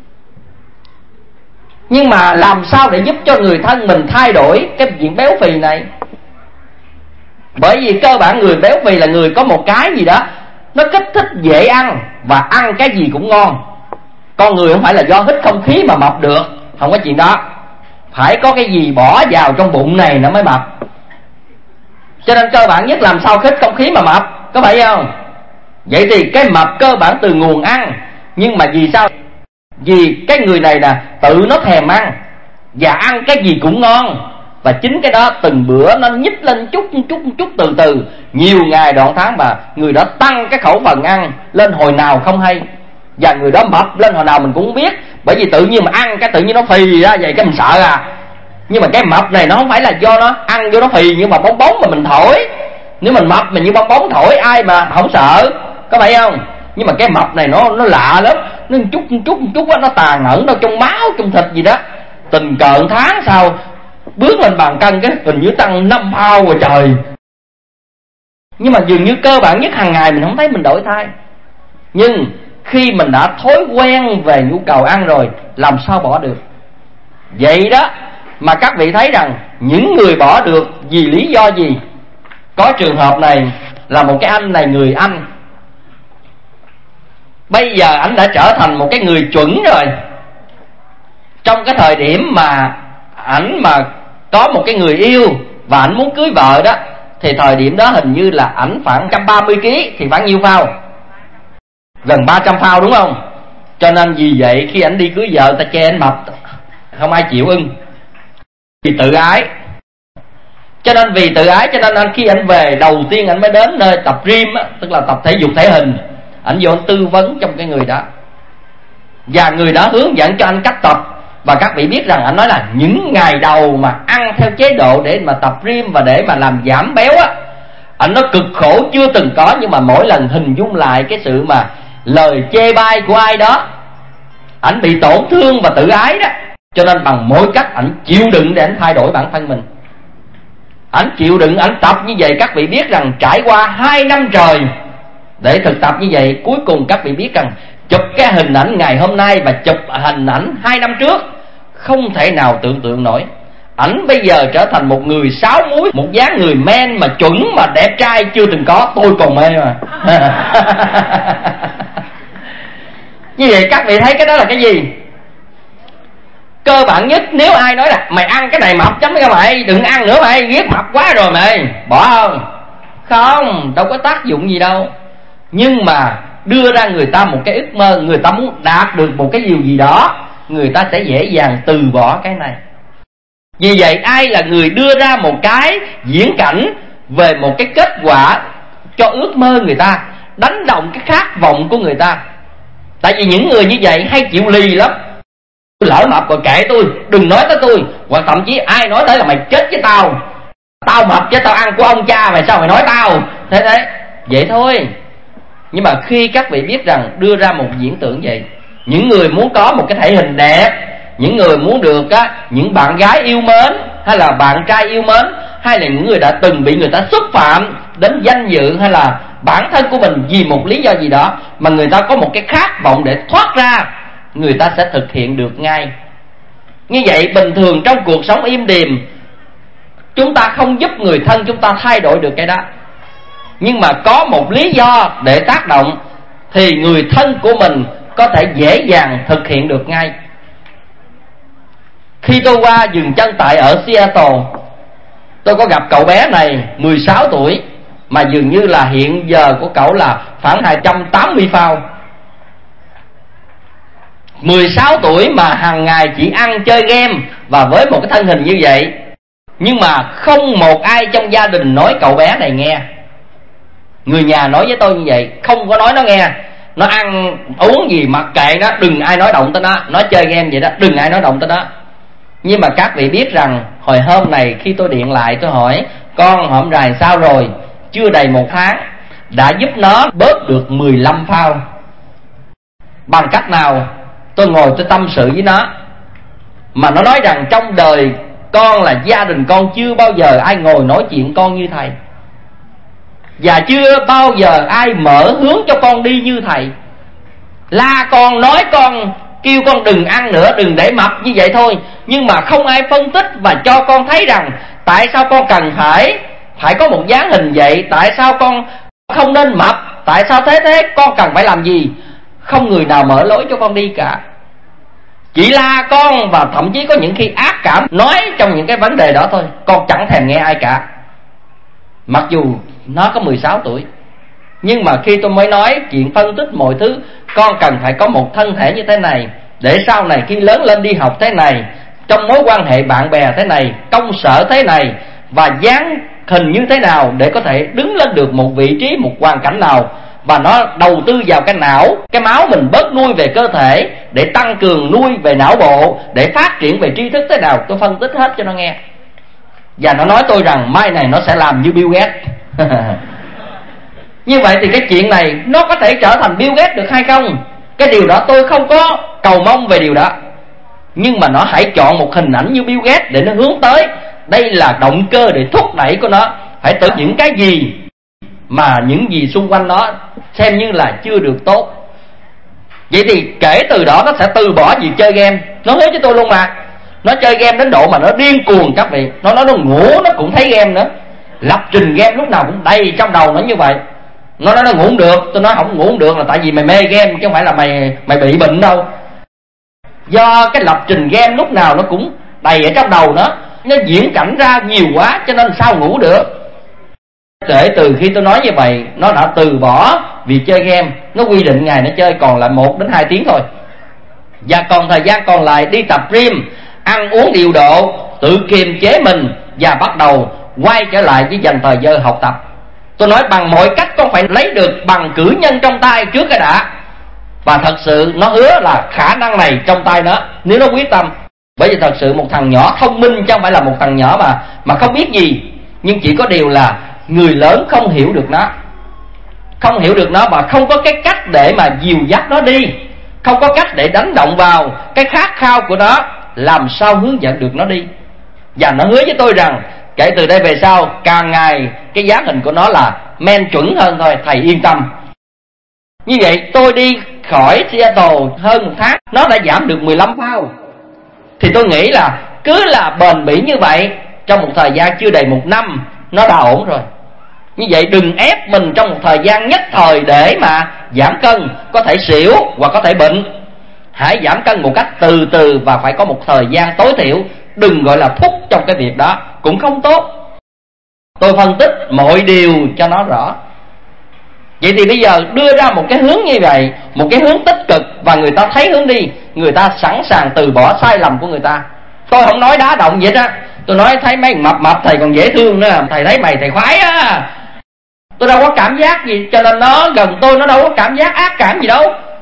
Speaker 5: Nhưng mà làm sao để giúp cho người thân mình thay đổi cái chuyện béo phì này? Bởi vì cơ bản người béo phì là người có một cái gì đó nó kích thích dễ ăn, và ăn cái gì cũng ngon. Con người không phải là do hít không khí mà mập được, không có chuyện đó. Phải có cái gì bỏ vào trong bụng này nó mới mập. Cho nên cơ bản nhất làm sao hít không khí mà mập, có phải không? Vậy thì cái mập cơ bản từ nguồn ăn. Nhưng mà vì sao? Vì cái người này là tự nó thèm ăn, và ăn cái gì cũng ngon. Và chính cái đó từng bữa nó nhích lên chút từ từ, nhiều ngày đoạn tháng, mà người đó tăng cái khẩu phần ăn lên hồi nào không hay. Và người đó mập lên hồi nào mình cũng không biết. Bởi vì tự nhiên mà ăn cái tự nhiên nó phì ra vậy cái mình sợ à. Nhưng mà cái mập này nó không phải là do nó ăn vô nó phì, nhưng mà bong bóng mà mình thổi. Nếu mình mập mình như bong bóng thổi ai mà không sợ, có phải không? Nhưng mà cái mập này nó lạ lắm, nó chút nó tàn ẩn đâu trong máu trong thịt gì đó. Tình cờ tháng sau bước lên bàn cân cái hình như tăng 5 pound rồi trời. Nhưng mà dường như cơ bản nhất hàng ngày mình không thấy mình đổi thay. Nhưng khi mình đã thói quen về nhu cầu ăn rồi, làm sao bỏ được? Vậy đó mà các vị thấy rằng những người bỏ được vì lý do gì? Có trường hợp này là một cái anh này, người Anh. Bây giờ anh đã trở thành một cái người chuẩn rồi. Trong cái thời điểm mà ảnh mà có một cái người yêu và ảnh muốn cưới vợ đó, thì thời điểm đó hình như là ảnh khoảng 130 kg, thì khoảng nhiêu phao? Gần 300 phao đúng không? Cho nên vì vậy khi ảnh đi cưới vợ ta che ảnh mập, không ai chịu ưng. Vì tự ái. Cho nên vì tự ái cho nên anh khi anh về đầu tiên anh mới đến nơi tập gym á, tức là tập thể dục thể hình. Anh vô anh tư vấn trong cái người đó, và người đó hướng dẫn cho anh cách tập. Và các vị biết rằng anh nói là những ngày đầu mà ăn theo chế độ để mà tập gym và để mà làm giảm béo á, anh nói cực khổ chưa từng có. Nhưng mà mỗi lần hình dung lại cái sự mà lời chê bai của ai đó, ảnh bị tổn thương và tự ái đó. Cho nên bằng mỗi cách ảnh chịu đựng để ảnh thay đổi bản thân mình. Ảnh chịu đựng, ảnh tập như vậy. Các vị biết rằng trải qua 2 năm trời để thực tập như vậy, cuối cùng các vị biết rằng chụp cái hình ảnh ngày hôm nay và chụp hình ảnh 2 năm trước không thể nào tưởng tượng nổi. Ảnh bây giờ trở thành một người 6 múi, một dáng người men mà chuẩn mà đẹp trai chưa từng có. Tôi còn mê mà. Như vậy các vị thấy cái đó là cái gì? Cơ bản nhất, nếu ai nói là mày ăn cái này mập chấm cái mày, đừng ăn nữa mày, ghét mập quá rồi mày, bỏ không? Không, đâu có tác dụng gì đâu. Nhưng mà đưa ra người ta một cái ước mơ, người ta muốn đạt được một cái điều gì đó, người ta sẽ dễ dàng từ bỏ cái này. Vì vậy ai là người đưa ra một cái diễn cảnh về một cái kết quả cho ước mơ người ta, đánh động cái khát vọng của người ta. Tại vì những người như vậy hay chịu lì lắm. Lỡ mập rồi kệ tôi, đừng nói tới tôi. Hoặc thậm chí ai nói tới là mày chết với tao, tao mập chứ tao ăn của ông cha mày, sao mày nói tao. Thế vậy thôi. Nhưng mà khi các vị biết rằng đưa ra một diễn tượng vậy, những người muốn có một cái thể hình đẹp, những người muốn được những bạn gái yêu mến, hay là bạn trai yêu mến, hay là những người đã từng bị người ta xúc phạm đến danh dự hay là bản thân của mình vì một lý do gì đó, mà người ta có một cái khát vọng để thoát ra, người ta sẽ thực hiện được ngay. Như vậy bình thường trong cuộc sống im điềm, chúng ta không giúp người thân chúng ta thay đổi được cái đó. Nhưng mà có một lý do để tác động thì người thân của mình có thể dễ dàng thực hiện được ngay. Khi tôi qua dừng chân tại ở Seattle, tôi có gặp cậu bé này 16 tuổi, mà dường như là hiện giờ của cậu là khoảng 280 pound. 16 tuổi mà hàng ngày chỉ ăn chơi game và với một cái thân hình như vậy. Nhưng mà không một ai trong gia đình nói cậu bé này nghe. Người nhà nói với tôi như vậy, không có nói nó nghe. Nó ăn uống gì mặc kệ nó, đừng ai nói động tới nó. Nó chơi game vậy đó, đừng ai nói động tới nó. Nhưng mà các vị biết rằng hồi hôm này khi tôi điện lại tôi hỏi con hổm rày sao rồi, chưa đầy 1 tháng đã giúp nó bớt được 15 pound. Bằng cách nào? Tôi ngồi tôi tâm sự với nó, mà nó nói rằng trong đời con là gia đình con chưa bao giờ ai ngồi nói chuyện con như thầy, và chưa bao giờ ai mở hướng cho con đi như thầy. La con, nói con, kêu con đừng ăn nữa, đừng để mập như vậy thôi. Nhưng mà không ai phân tích và cho con thấy rằng tại sao con cần phải có một dáng hình vậy, tại sao con không nên mập, tại sao thế con cần phải làm gì. Không người nào mở lối cho con đi cả. Chỉ la con và thậm chí có những khi ác cảm nói trong những cái vấn đề đó thôi. Con chẳng thèm nghe ai cả, mặc dù nó có 16 tuổi. Nhưng mà khi tôi mới nói chuyện phân tích mọi thứ, con cần phải có một thân thể như thế này, để sau này khi lớn lên đi học thế này, trong mối quan hệ bạn bè thế này, công sở thế này, và dáng hình như thế nào để có thể đứng lên được một vị trí, một hoàn cảnh nào và nó đầu tư vào cái não, cái máu mình bớt nuôi về cơ thể để tăng cường nuôi về não bộ, để phát triển về tri thức thế nào. Tôi phân tích hết cho nó nghe. Và nó nói tôi rằng mai này nó sẽ làm như Bill Gates. Như vậy thì cái chuyện này nó có thể trở thành Bill Gates được hay không? Cái điều đó tôi không có cầu mong về điều đó. Nhưng mà nó hãy chọn một hình ảnh như Bill Gates để nó hướng tới. Đây là động cơ để thúc đẩy của nó. Hãy tự những cái gì mà những gì xung quanh nó xem như là chưa được tốt. Vậy thì kể từ đó nó sẽ từ bỏ việc chơi game. Nó hứa với tôi luôn mà. Nó chơi game đến độ mà nó điên cuồng các vị. Nó nói nó ngủ nó cũng thấy game nữa. Lập trình game lúc nào cũng đầy trong đầu nó như vậy. Nó nói nó ngủ không được. Tôi nói không ngủ không được là tại vì mày mê game, chứ không phải là mày bị bệnh đâu. Do cái lập trình game lúc nào nó cũng đầy ở trong đầu nó diễn cảnh ra nhiều quá, cho nên sao ngủ được. Kể từ khi tôi nói như vậy, nó đã từ bỏ việc chơi game. Nó quy định ngày nó chơi còn lại 1 đến 2 tiếng thôi. Và còn thời gian còn lại đi tập gym, ăn uống điều độ, tự kiềm chế mình và bắt đầu quay trở lại với dành thời giờ học tập. Tôi nói bằng mọi cách con phải lấy được bằng cử nhân trong tay trước cái đã. Và thật sự nó hứa là khả năng này trong tay nó, nếu nó quyết tâm. Bởi vì thật sự một thằng nhỏ thông minh chứ không phải là một thằng nhỏ mà không biết gì. Nhưng chỉ có điều là người lớn không hiểu được nó. Không hiểu được nó và không có cái cách để mà dìu dắt nó đi. Không có cách để đánh động vào cái khát khao của nó, làm sao hướng dẫn được nó đi. Và nó hứa với tôi rằng kể từ đây về sau, càng ngày cái dáng hình của nó là men chuẩn hơn thôi, thầy yên tâm. Như vậy tôi đi khỏi Seattle hơn 1 tháng, nó đã giảm được 15 pound. Thì tôi nghĩ là cứ là bền bỉ như vậy, trong một thời gian chưa đầy 1 năm, nó đã ổn rồi. Như vậy đừng ép mình trong một thời gian nhất thời để mà giảm cân, có thể xỉu hoặc có thể bệnh. Hãy giảm cân một cách từ từ và phải có một thời gian tối thiểu. Đừng gọi là thúc trong cái việc đó, cũng không tốt. Tôi phân tích mọi điều cho nó rõ. Vậy thì bây giờ đưa ra một cái hướng như vậy, một cái hướng tích cực, và người ta thấy hướng đi, người ta sẵn sàng từ bỏ sai lầm của người ta. Tôi không nói đá động vậy đó. Tôi nói thấy mấy mập thầy còn dễ thương nữa. Thầy thấy mày thầy khoái á. Tôi đâu có cảm giác gì, cho nên nó gần tôi nó đâu có cảm giác ác cảm gì đâu.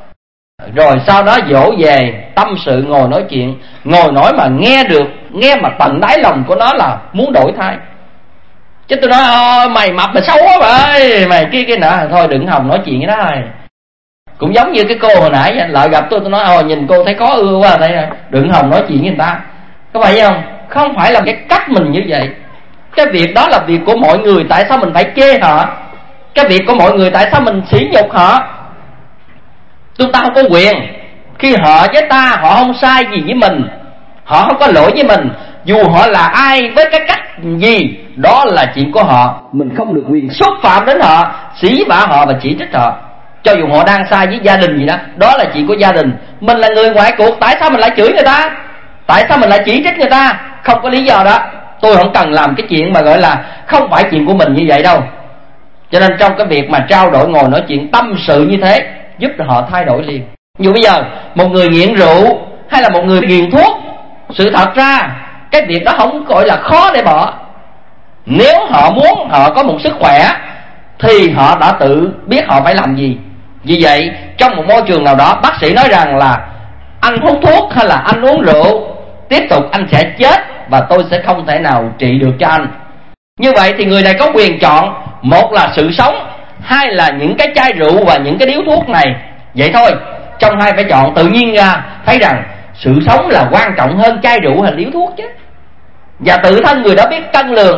Speaker 5: Rồi sau đó dỗ về, tâm sự ngồi nói chuyện. Ngồi nói mà nghe được, nghe mà tận đáy lòng của nó là muốn đổi thay. Chứ tôi nói mày mập mà xấu quá vậy, mày kia nọ. Thôi đừng hòng nói chuyện với đó rồi. Cũng giống như cái cô hồi nãy lại gặp tôi nói nhìn cô thấy khó ưa quá đây, đừng hòng nói chuyện với người ta. Có phải không? Không phải là cái cách mình như vậy. Cái việc đó là việc của mọi người, tại sao mình phải chê họ? Cái việc của mọi người, tại sao mình sỉ nhục họ? Chúng ta không có quyền. Khi họ với ta, họ không sai gì với mình, họ không có lỗi với mình, dù họ là ai với cái cách gì, đó là chuyện của họ. Mình không được quyền xúc phạm đến họ, xỉ vả họ và chỉ trích họ. Cho dù họ đang sai với gia đình gì đó, đó là chuyện của gia đình. Mình là người ngoài cuộc, tại sao mình lại chửi người ta? Tại sao mình lại chỉ trích người ta? Không có lý do đó. Tôi không cần làm cái chuyện mà gọi là không phải chuyện của mình như vậy đâu. Cho nên trong cái việc mà trao đổi, ngồi nói chuyện, tâm sự như thế, giúp họ thay đổi liền. Dù bây giờ một người nghiện rượu hay là một người nghiện thuốc, sự thật ra cái việc đó không gọi là khó để bỏ. Nếu họ muốn, họ có một sức khỏe thì họ đã tự biết họ phải làm gì. Vì vậy trong một môi trường nào đó, bác sĩ nói rằng là anh hút thuốc hay là anh uống rượu, tiếp tục anh sẽ chết và tôi sẽ không thể nào trị được cho anh. Như vậy thì người này có quyền chọn, một là sự sống, hai là những cái chai rượu và những cái điếu thuốc này. Vậy thôi, trong hai phải chọn. Tự nhiên ra thấy rằng sự sống là quan trọng hơn chai rượu hay điếu thuốc chứ. Và tự thân người đó biết cân lường,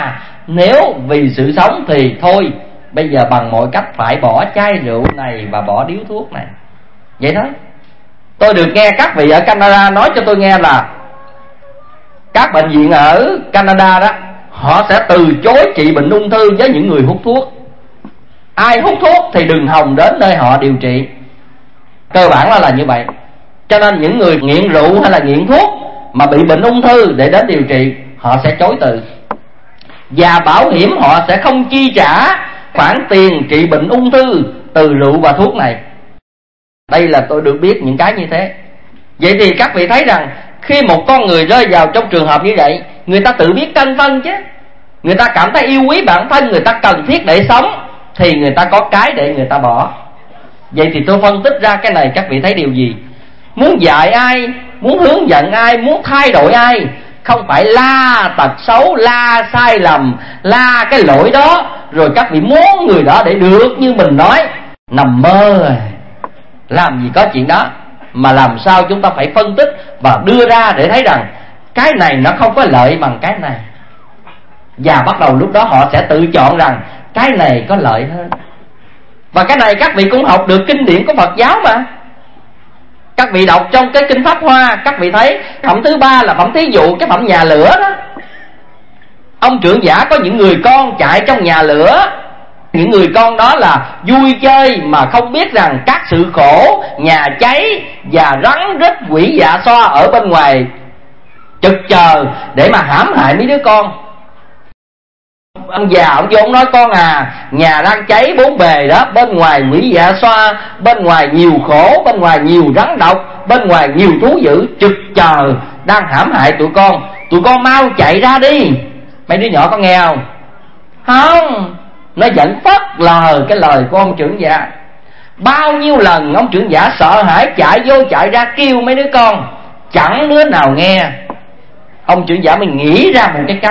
Speaker 5: nếu vì sự sống thì thôi, bây giờ bằng mọi cách phải bỏ chai rượu này và bỏ điếu thuốc này. Vậy thôi. Tôi được nghe các vị ở Canada nói cho tôi nghe là các bệnh viện ở Canada đó, họ sẽ từ chối trị bệnh ung thư với những người hút thuốc. Ai hút thuốc thì đừng hòng đến nơi họ điều trị. Cơ bản là như vậy. Cho nên những người nghiện rượu hay là nghiện thuốc mà bị bệnh ung thư để đến điều trị, họ sẽ chối từ. Và bảo hiểm họ sẽ không chi trả khoản tiền trị bệnh ung thư từ rượu và thuốc này. Đây là tôi được biết những cái như thế. Vậy thì các vị thấy rằng khi một con người rơi vào trong trường hợp như vậy, người ta tự biết cân phân chứ. Người ta cảm thấy yêu quý bản thân, người ta cần thiết để sống, thì người ta có cái để người ta bỏ. Vậy thì tôi phân tích ra cái này, các vị thấy điều gì? Muốn dạy ai, muốn hướng dẫn ai, muốn thay đổi ai, không phải la tật xấu, la sai lầm, la cái lỗi đó, rồi các vị muốn người đó để được như mình nói, nằm mơ. Làm gì có chuyện đó. Mà làm sao chúng ta phải phân tích và đưa ra để thấy rằng cái này nó không có lợi bằng cái này. Và bắt đầu lúc đó họ sẽ tự chọn rằng cái này có lợi hơn. Và cái này các vị cũng học được kinh điển của Phật giáo mà. Các vị đọc trong cái kinh Pháp Hoa, các vị thấy phẩm thứ 3 là phẩm thí dụ, cái phẩm nhà lửa đó. Ông trưởng giả có những người con chạy trong nhà lửa. Những người con đó là vui chơi mà không biết rằng các sự khổ, nhà cháy và rắn rít quỷ dạ xoa ở bên ngoài trực chờ để mà hãm hại mấy đứa con. Ông già ông vô ông nói: con à, nhà đang cháy bốn bề đó, bên ngoài quỷ dạ xoa, bên ngoài nhiều khổ, bên ngoài nhiều rắn độc, bên ngoài nhiều thú dữ trực chờ đang hãm hại tụi con mau chạy ra đi. Mấy đứa nhỏ có nghe không? Không. Nó vẫn phớt lờ cái lời của ông trưởng giả. Bao nhiêu lần ông trưởng giả sợ hãi chạy vô chạy ra kêu mấy đứa con, chẳng đứa nào nghe. Ông trưởng giả mình nghĩ ra một cái cách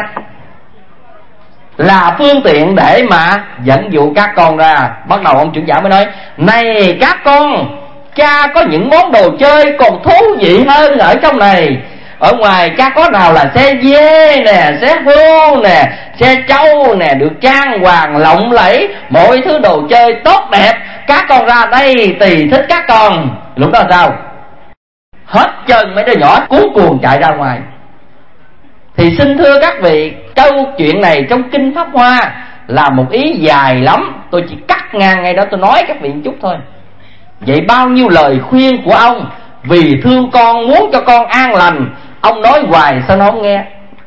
Speaker 5: là phương tiện để mà dẫn dụ các con ra. Bắt đầu ông trưởng giả mới nói: này các con, cha có những món đồ chơi còn thú vị hơn ở trong này. Ở ngoài cha có nào là xe dê nè, xe hươu nè, xe trâu nè, được trang hoàng lộng lẫy, mọi thứ đồ chơi tốt đẹp. Các con ra đây tùy thích các con. Lúc đó sao? Hết chân mấy đứa nhỏ cuống cuồng chạy ra ngoài. Thì xin thưa các vị, câu chuyện này trong kinh Pháp Hoa là một ý dài lắm. Tôi chỉ cắt ngang ngay đó, tôi nói các vị một chút thôi. Vậy bao nhiêu lời khuyên của ông, vì thương con, muốn cho con an lành, ông nói hoài sao nó không nghe.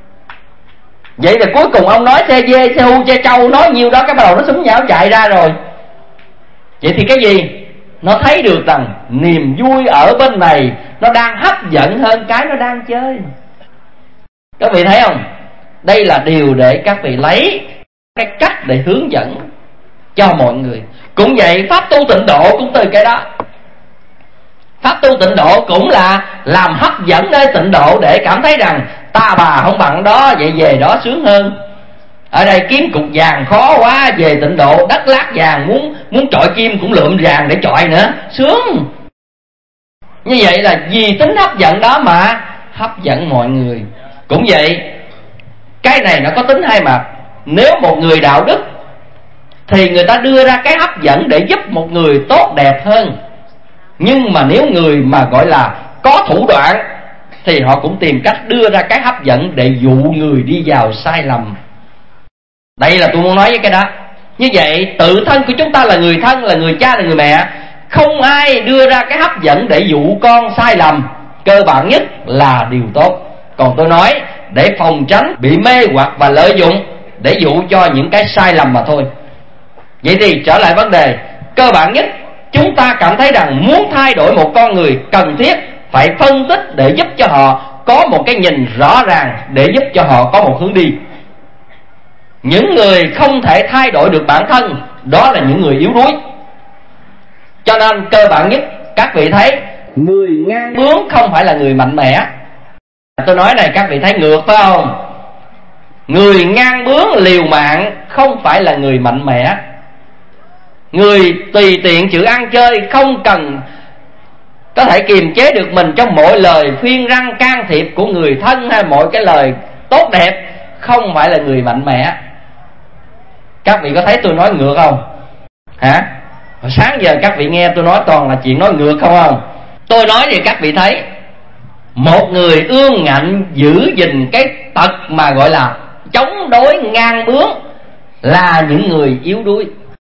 Speaker 5: Vậy là cuối cùng ông nói xe dê, xe hưu, xe trâu, nói nhiêu đó cái bắt đầu nó súng nhão chạy ra rồi. Vậy thì cái gì? Nó thấy được rằng niềm vui ở bên này nó đang hấp dẫn hơn cái nó đang chơi. Các vị thấy không? Đây là điều để các vị lấy cái cách để hướng dẫn cho mọi người. Cũng vậy, pháp tu tịnh độ cũng từ cái đó. Pháp tu tịnh độ cũng là làm hấp dẫn nơi tịnh độ để cảm thấy rằng ta bà không bằng đó, vậy về đó sướng hơn. Ở đây kiếm cục vàng khó quá, về tịnh độ đất lát vàng, muốn chọi kim cũng lượm vàng để chọi nữa, sướng. Như vậy là vì tính hấp dẫn đó mà hấp dẫn mọi người. Cũng vậy, cái này nó có tính hai mặt. Nếu một người đạo đức thì người ta đưa ra cái hấp dẫn để giúp một người tốt đẹp hơn. Nhưng mà nếu người mà gọi là có thủ đoạn thì họ cũng tìm cách đưa ra cái hấp dẫn để dụ người đi vào sai lầm. Đây là tôi muốn nói với cái đó. Như vậy tự thân của chúng ta là người thân, là người cha, là người mẹ, không ai đưa ra cái hấp dẫn để dụ con sai lầm. Cơ bản nhất là điều tốt. Còn tôi nói để phòng tránh bị mê hoặc và lợi dụng để dụ cho những cái sai lầm mà thôi. Vậy thì trở lại vấn đề, cơ bản nhất chúng ta cảm thấy rằng muốn thay đổi một con người cần thiết phải phân tích để giúp cho họ có một cái nhìn rõ ràng, để giúp cho họ có một hướng đi. Những người không thể thay đổi được bản thân, đó là những người yếu đuối. Cho nên cơ bản nhất các vị thấy người ngang bướng không phải là người mạnh mẽ. Tôi nói này các vị thấy ngược phải không? Người ngang bướng liều mạng không phải là người mạnh mẽ. Người tùy tiện chịu ăn chơi, không cần có thể kiềm chế được mình trong mọi lời khuyên răn can thiệp của người thân hay mọi cái lời tốt đẹp, không phải là người mạnh mẽ. Các vị có thấy tôi nói ngược không? Hả? Hồi sáng giờ các vị nghe tôi nói toàn là chuyện nói ngược không? Tôi nói thì các vị thấy một người ương ngạnh giữ gìn cái tật mà gọi là chống đối ngang bướng là những người yếu đuối.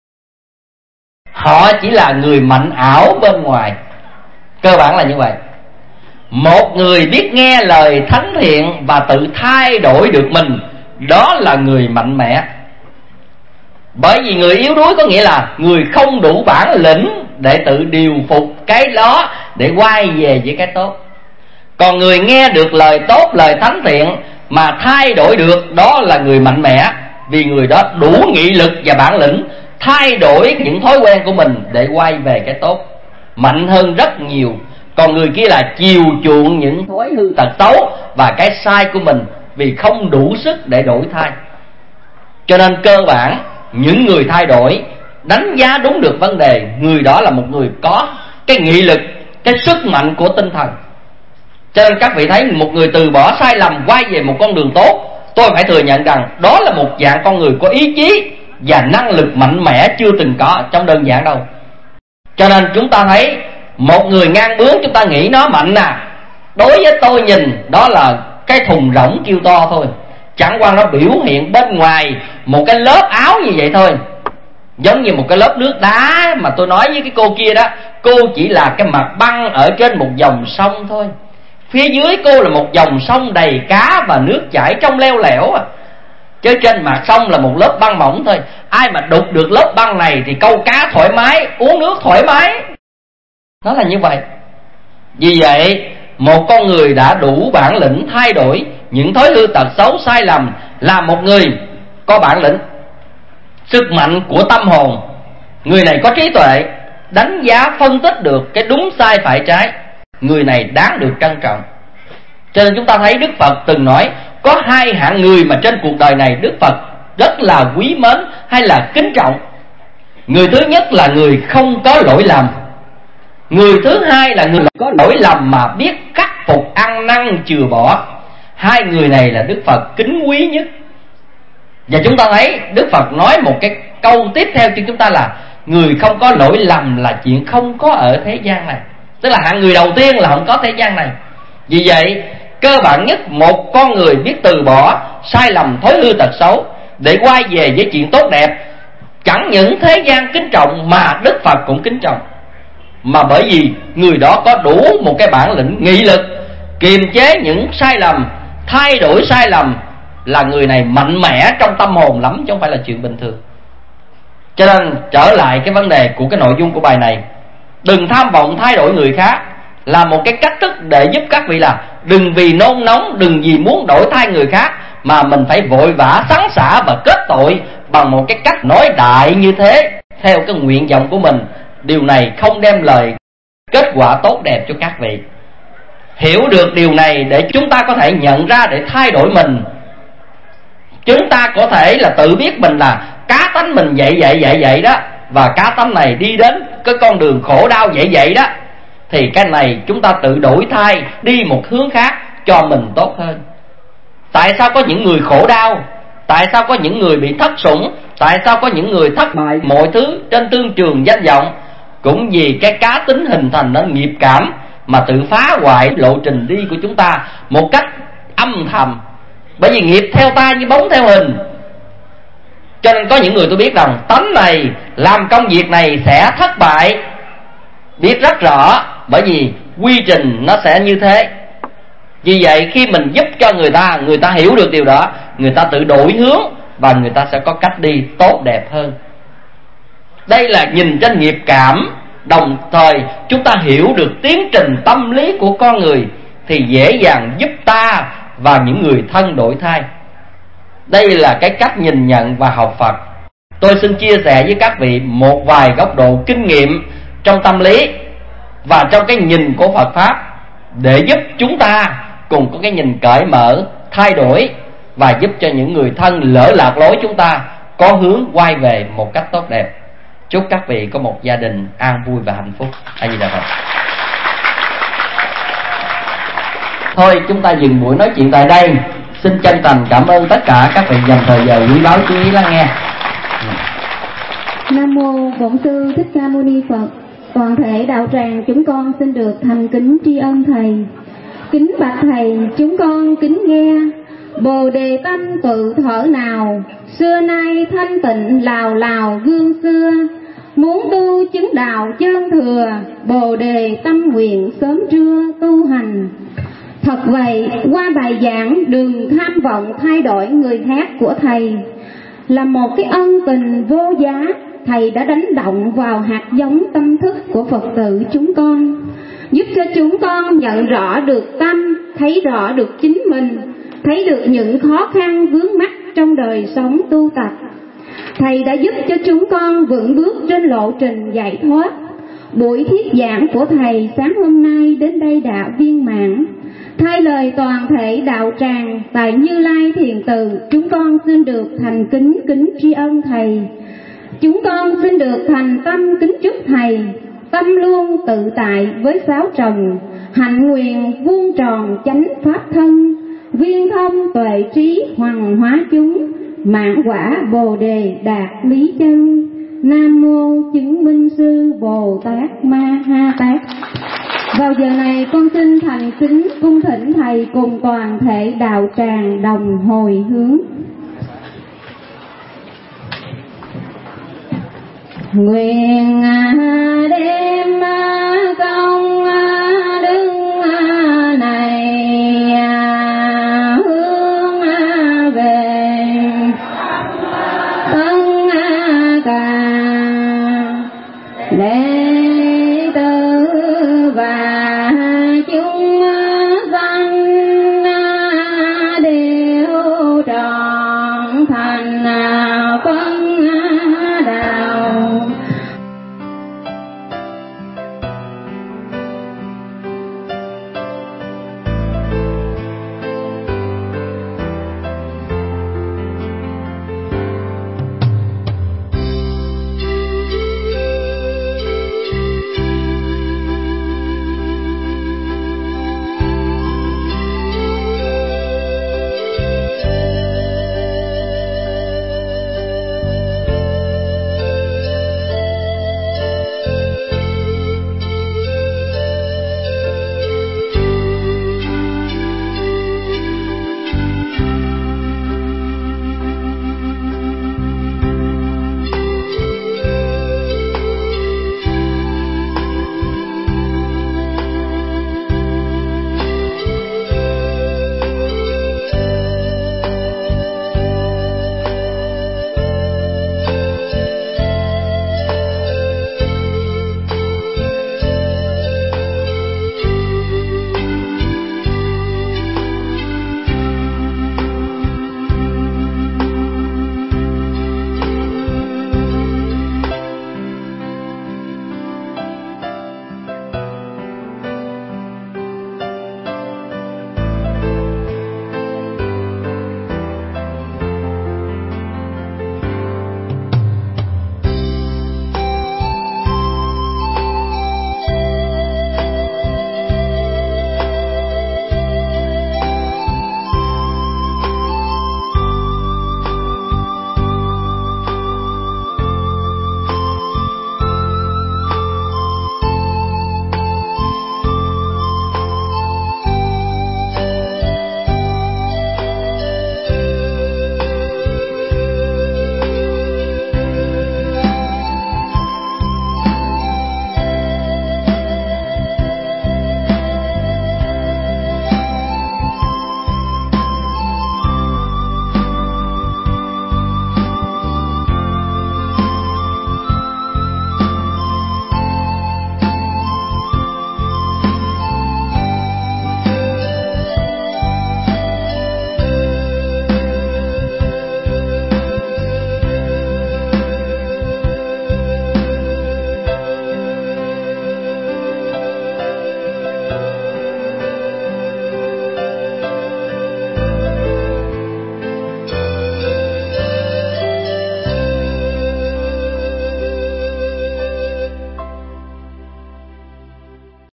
Speaker 5: Họ chỉ là người mạnh ảo bên ngoài. Cơ bản là như vậy. Một người biết nghe lời thánh thiện và tự thay đổi được mình, đó là người mạnh mẽ. Bởi vì người yếu đuối có nghĩa là người không đủ bản lĩnh để tự điều phục cái đó để quay về với cái tốt. Còn người nghe được lời tốt, lời thánh thiện mà thay đổi được, đó là người mạnh mẽ. Vì người đó đủ nghị lực và bản lĩnh thay đổi những thói quen của mình để quay về cái tốt, mạnh hơn rất nhiều. Còn người kia là chiều chuộng những thói hư tật xấu và cái sai của mình vì không đủ sức để đổi thay. Cho nên cơ bản những người thay đổi, đánh giá đúng được vấn đề, người đó là một người có cái nghị lực, cái sức mạnh của tinh thần. Cho nên các vị thấy một người từ bỏ sai lầm quay về một con đường tốt, tôi phải thừa nhận rằng đó là một dạng con người có ý chí và năng lực mạnh mẽ chưa từng có trong đơn giản đâu. Cho nên chúng ta thấy một người ngang bướng chúng ta nghĩ nó mạnh đối với tôi nhìn đó là cái thùng rỗng kêu to thôi, chẳng qua nó biểu hiện bên ngoài một cái lớp áo như vậy thôi. Giống như một cái lớp nước đá mà tôi nói với cái cô kia đó, cô chỉ là cái mặt băng ở trên một dòng sông thôi, phía dưới cô là một dòng sông đầy cá và nước chảy trong leo lẻo chứ trên mặt sông là một lớp băng mỏng thôi. Ai mà đục được lớp băng này thì câu cá thoải mái, uống nước thoải mái. Nó là như vậy. Vì vậy một con người đã đủ bản lĩnh thay đổi những thói hư tật xấu sai lầm là một người có bản lĩnh, sức mạnh của tâm hồn. Người này có trí tuệ, đánh giá phân tích được cái đúng sai phải trái. Người này đáng được trân trọng. Cho nên chúng ta thấy Đức Phật từng nói có hai hạng người mà trên cuộc đời này Đức Phật rất là quý mến hay là kính trọng. Người thứ nhất là người không có lỗi lầm. Người thứ hai là người có lỗi lầm mà biết khắc phục, ăn năn chừa bỏ. Hai người này là Đức Phật kính quý nhất. Và chúng ta thấy Đức Phật nói một cái câu tiếp theo cho chúng ta là người không có lỗi lầm là chuyện không có ở thế gian này. Tức là hạng người đầu tiên là không có thế gian này. Vì vậy cơ bản nhất một con người biết từ bỏ sai lầm thói hư tật xấu để quay về với chuyện tốt đẹp, chẳng những thế gian kính trọng mà Đức Phật cũng kính trọng. Mà bởi vì người đó có đủ một cái bản lĩnh nghị lực kiềm chế những sai lầm, thay đổi sai lầm, là người này mạnh mẽ trong tâm hồn lắm chứ không phải là chuyện bình thường. Cho nên trở lại cái vấn đề của cái nội dung của bài này, đừng tham vọng thay đổi người khác là một cái cách thức để giúp các vị là đừng vì nôn nóng, đừng vì muốn đổi thay người khác mà mình phải vội vã sắn xả và kết tội bằng một cái cách nói đại như thế theo cái nguyện vọng của mình. Điều này không đem lời kết quả tốt đẹp cho các vị. Hiểu được điều này để chúng ta có thể nhận ra để thay đổi mình. Chúng ta có thể là tự biết mình là cá tánh mình vậy đó, và cá tánh này đi đến cái con đường khổ đau vậy đó, thì cái này chúng ta tự đổi thay đi một hướng khác cho mình tốt hơn. Tại sao có những người khổ đau? Tại sao có những người bị thất sủng? Tại sao có những người thất bại mọi thứ trên thương trường danh vọng? Cũng vì cái cá tính hình thành nên nghiệp cảm mà tự phá hoại lộ trình đi của chúng ta một cách âm thầm. Bởi vì nghiệp theo ta như bóng theo hình. Cho nên có những người tôi biết rằng tánh này làm công việc này sẽ thất bại, biết rất rõ, bởi vì quy trình nó sẽ như thế. Vì vậy khi mình giúp cho người ta hiểu được điều đó, người ta tự đổi hướng và người ta sẽ có cách đi tốt đẹp hơn. Đây là nhìn trên nghiệp cảm, đồng thời chúng ta hiểu được tiến trình tâm lý của con người thì dễ dàng giúp ta và những người thân đổi thay. Đây là cái cách nhìn nhận và học Phật. Tôi xin chia sẻ với các vị một vài góc độ kinh nghiệm trong tâm lý và trong cái nhìn của Phật Pháp để giúp chúng ta cùng có cái nhìn cởi mở, thay đổi và giúp cho những người thân lỡ lạc lối chúng ta có hướng quay về một cách tốt đẹp. Chúc các vị có một gia đình an vui và hạnh phúc. A Di Đà Phật. Thôi chúng ta dừng buổi nói chuyện tại đây. Xin chân thành cảm ơn tất cả các vị dành thời giờ quý báu chú ý lắng nghe.
Speaker 2: Nam mô Bổn Sư Thích Ca Mâu Ni Phật. Toàn thể đạo tràng chúng con xin được thành kính tri ân thầy. Kính bạch thầy, chúng con kính nghe. Bồ đề tâm tự thở nào, xưa nay thanh tịnh lào lào gương xưa. Muốn tu chứng đạo chân thừa, bồ đề tâm nguyện sớm trưa tu hành. Thật vậy, qua bài giảng đừng tham vọng thay đổi người khác của thầy là một cái ân tình vô giá. Thầy đã đánh động vào hạt giống tâm thức của Phật tử chúng con, giúp cho chúng con nhận rõ được tâm, thấy rõ được chính mình, thấy được những khó khăn vướng mắc trong đời sống tu tập. Thầy đã giúp cho chúng con vững bước trên lộ trình giải thoát. Buổi thuyết giảng của Thầy sáng hôm nay đến đây đã viên mãn. Thay lời toàn thể đạo tràng tại Như Lai Thiền Từ, chúng con xin được thành kính tri ân Thầy. Chúng con xin được thành tâm kính chúc Thầy tâm luôn tự tại với sáu trần, hạnh nguyện vuông tròn chánh pháp thân, viên thông tuệ trí hoằng hóa chúng, mãn quả Bồ Đề đạt lý chân. Nam mô chứng minh sư Bồ Tát Ma Ha Tát. Vào giờ này con xin thành kính cung thỉnh Thầy cùng toàn thể đạo tràng đồng hồi hướng. Nguyện đem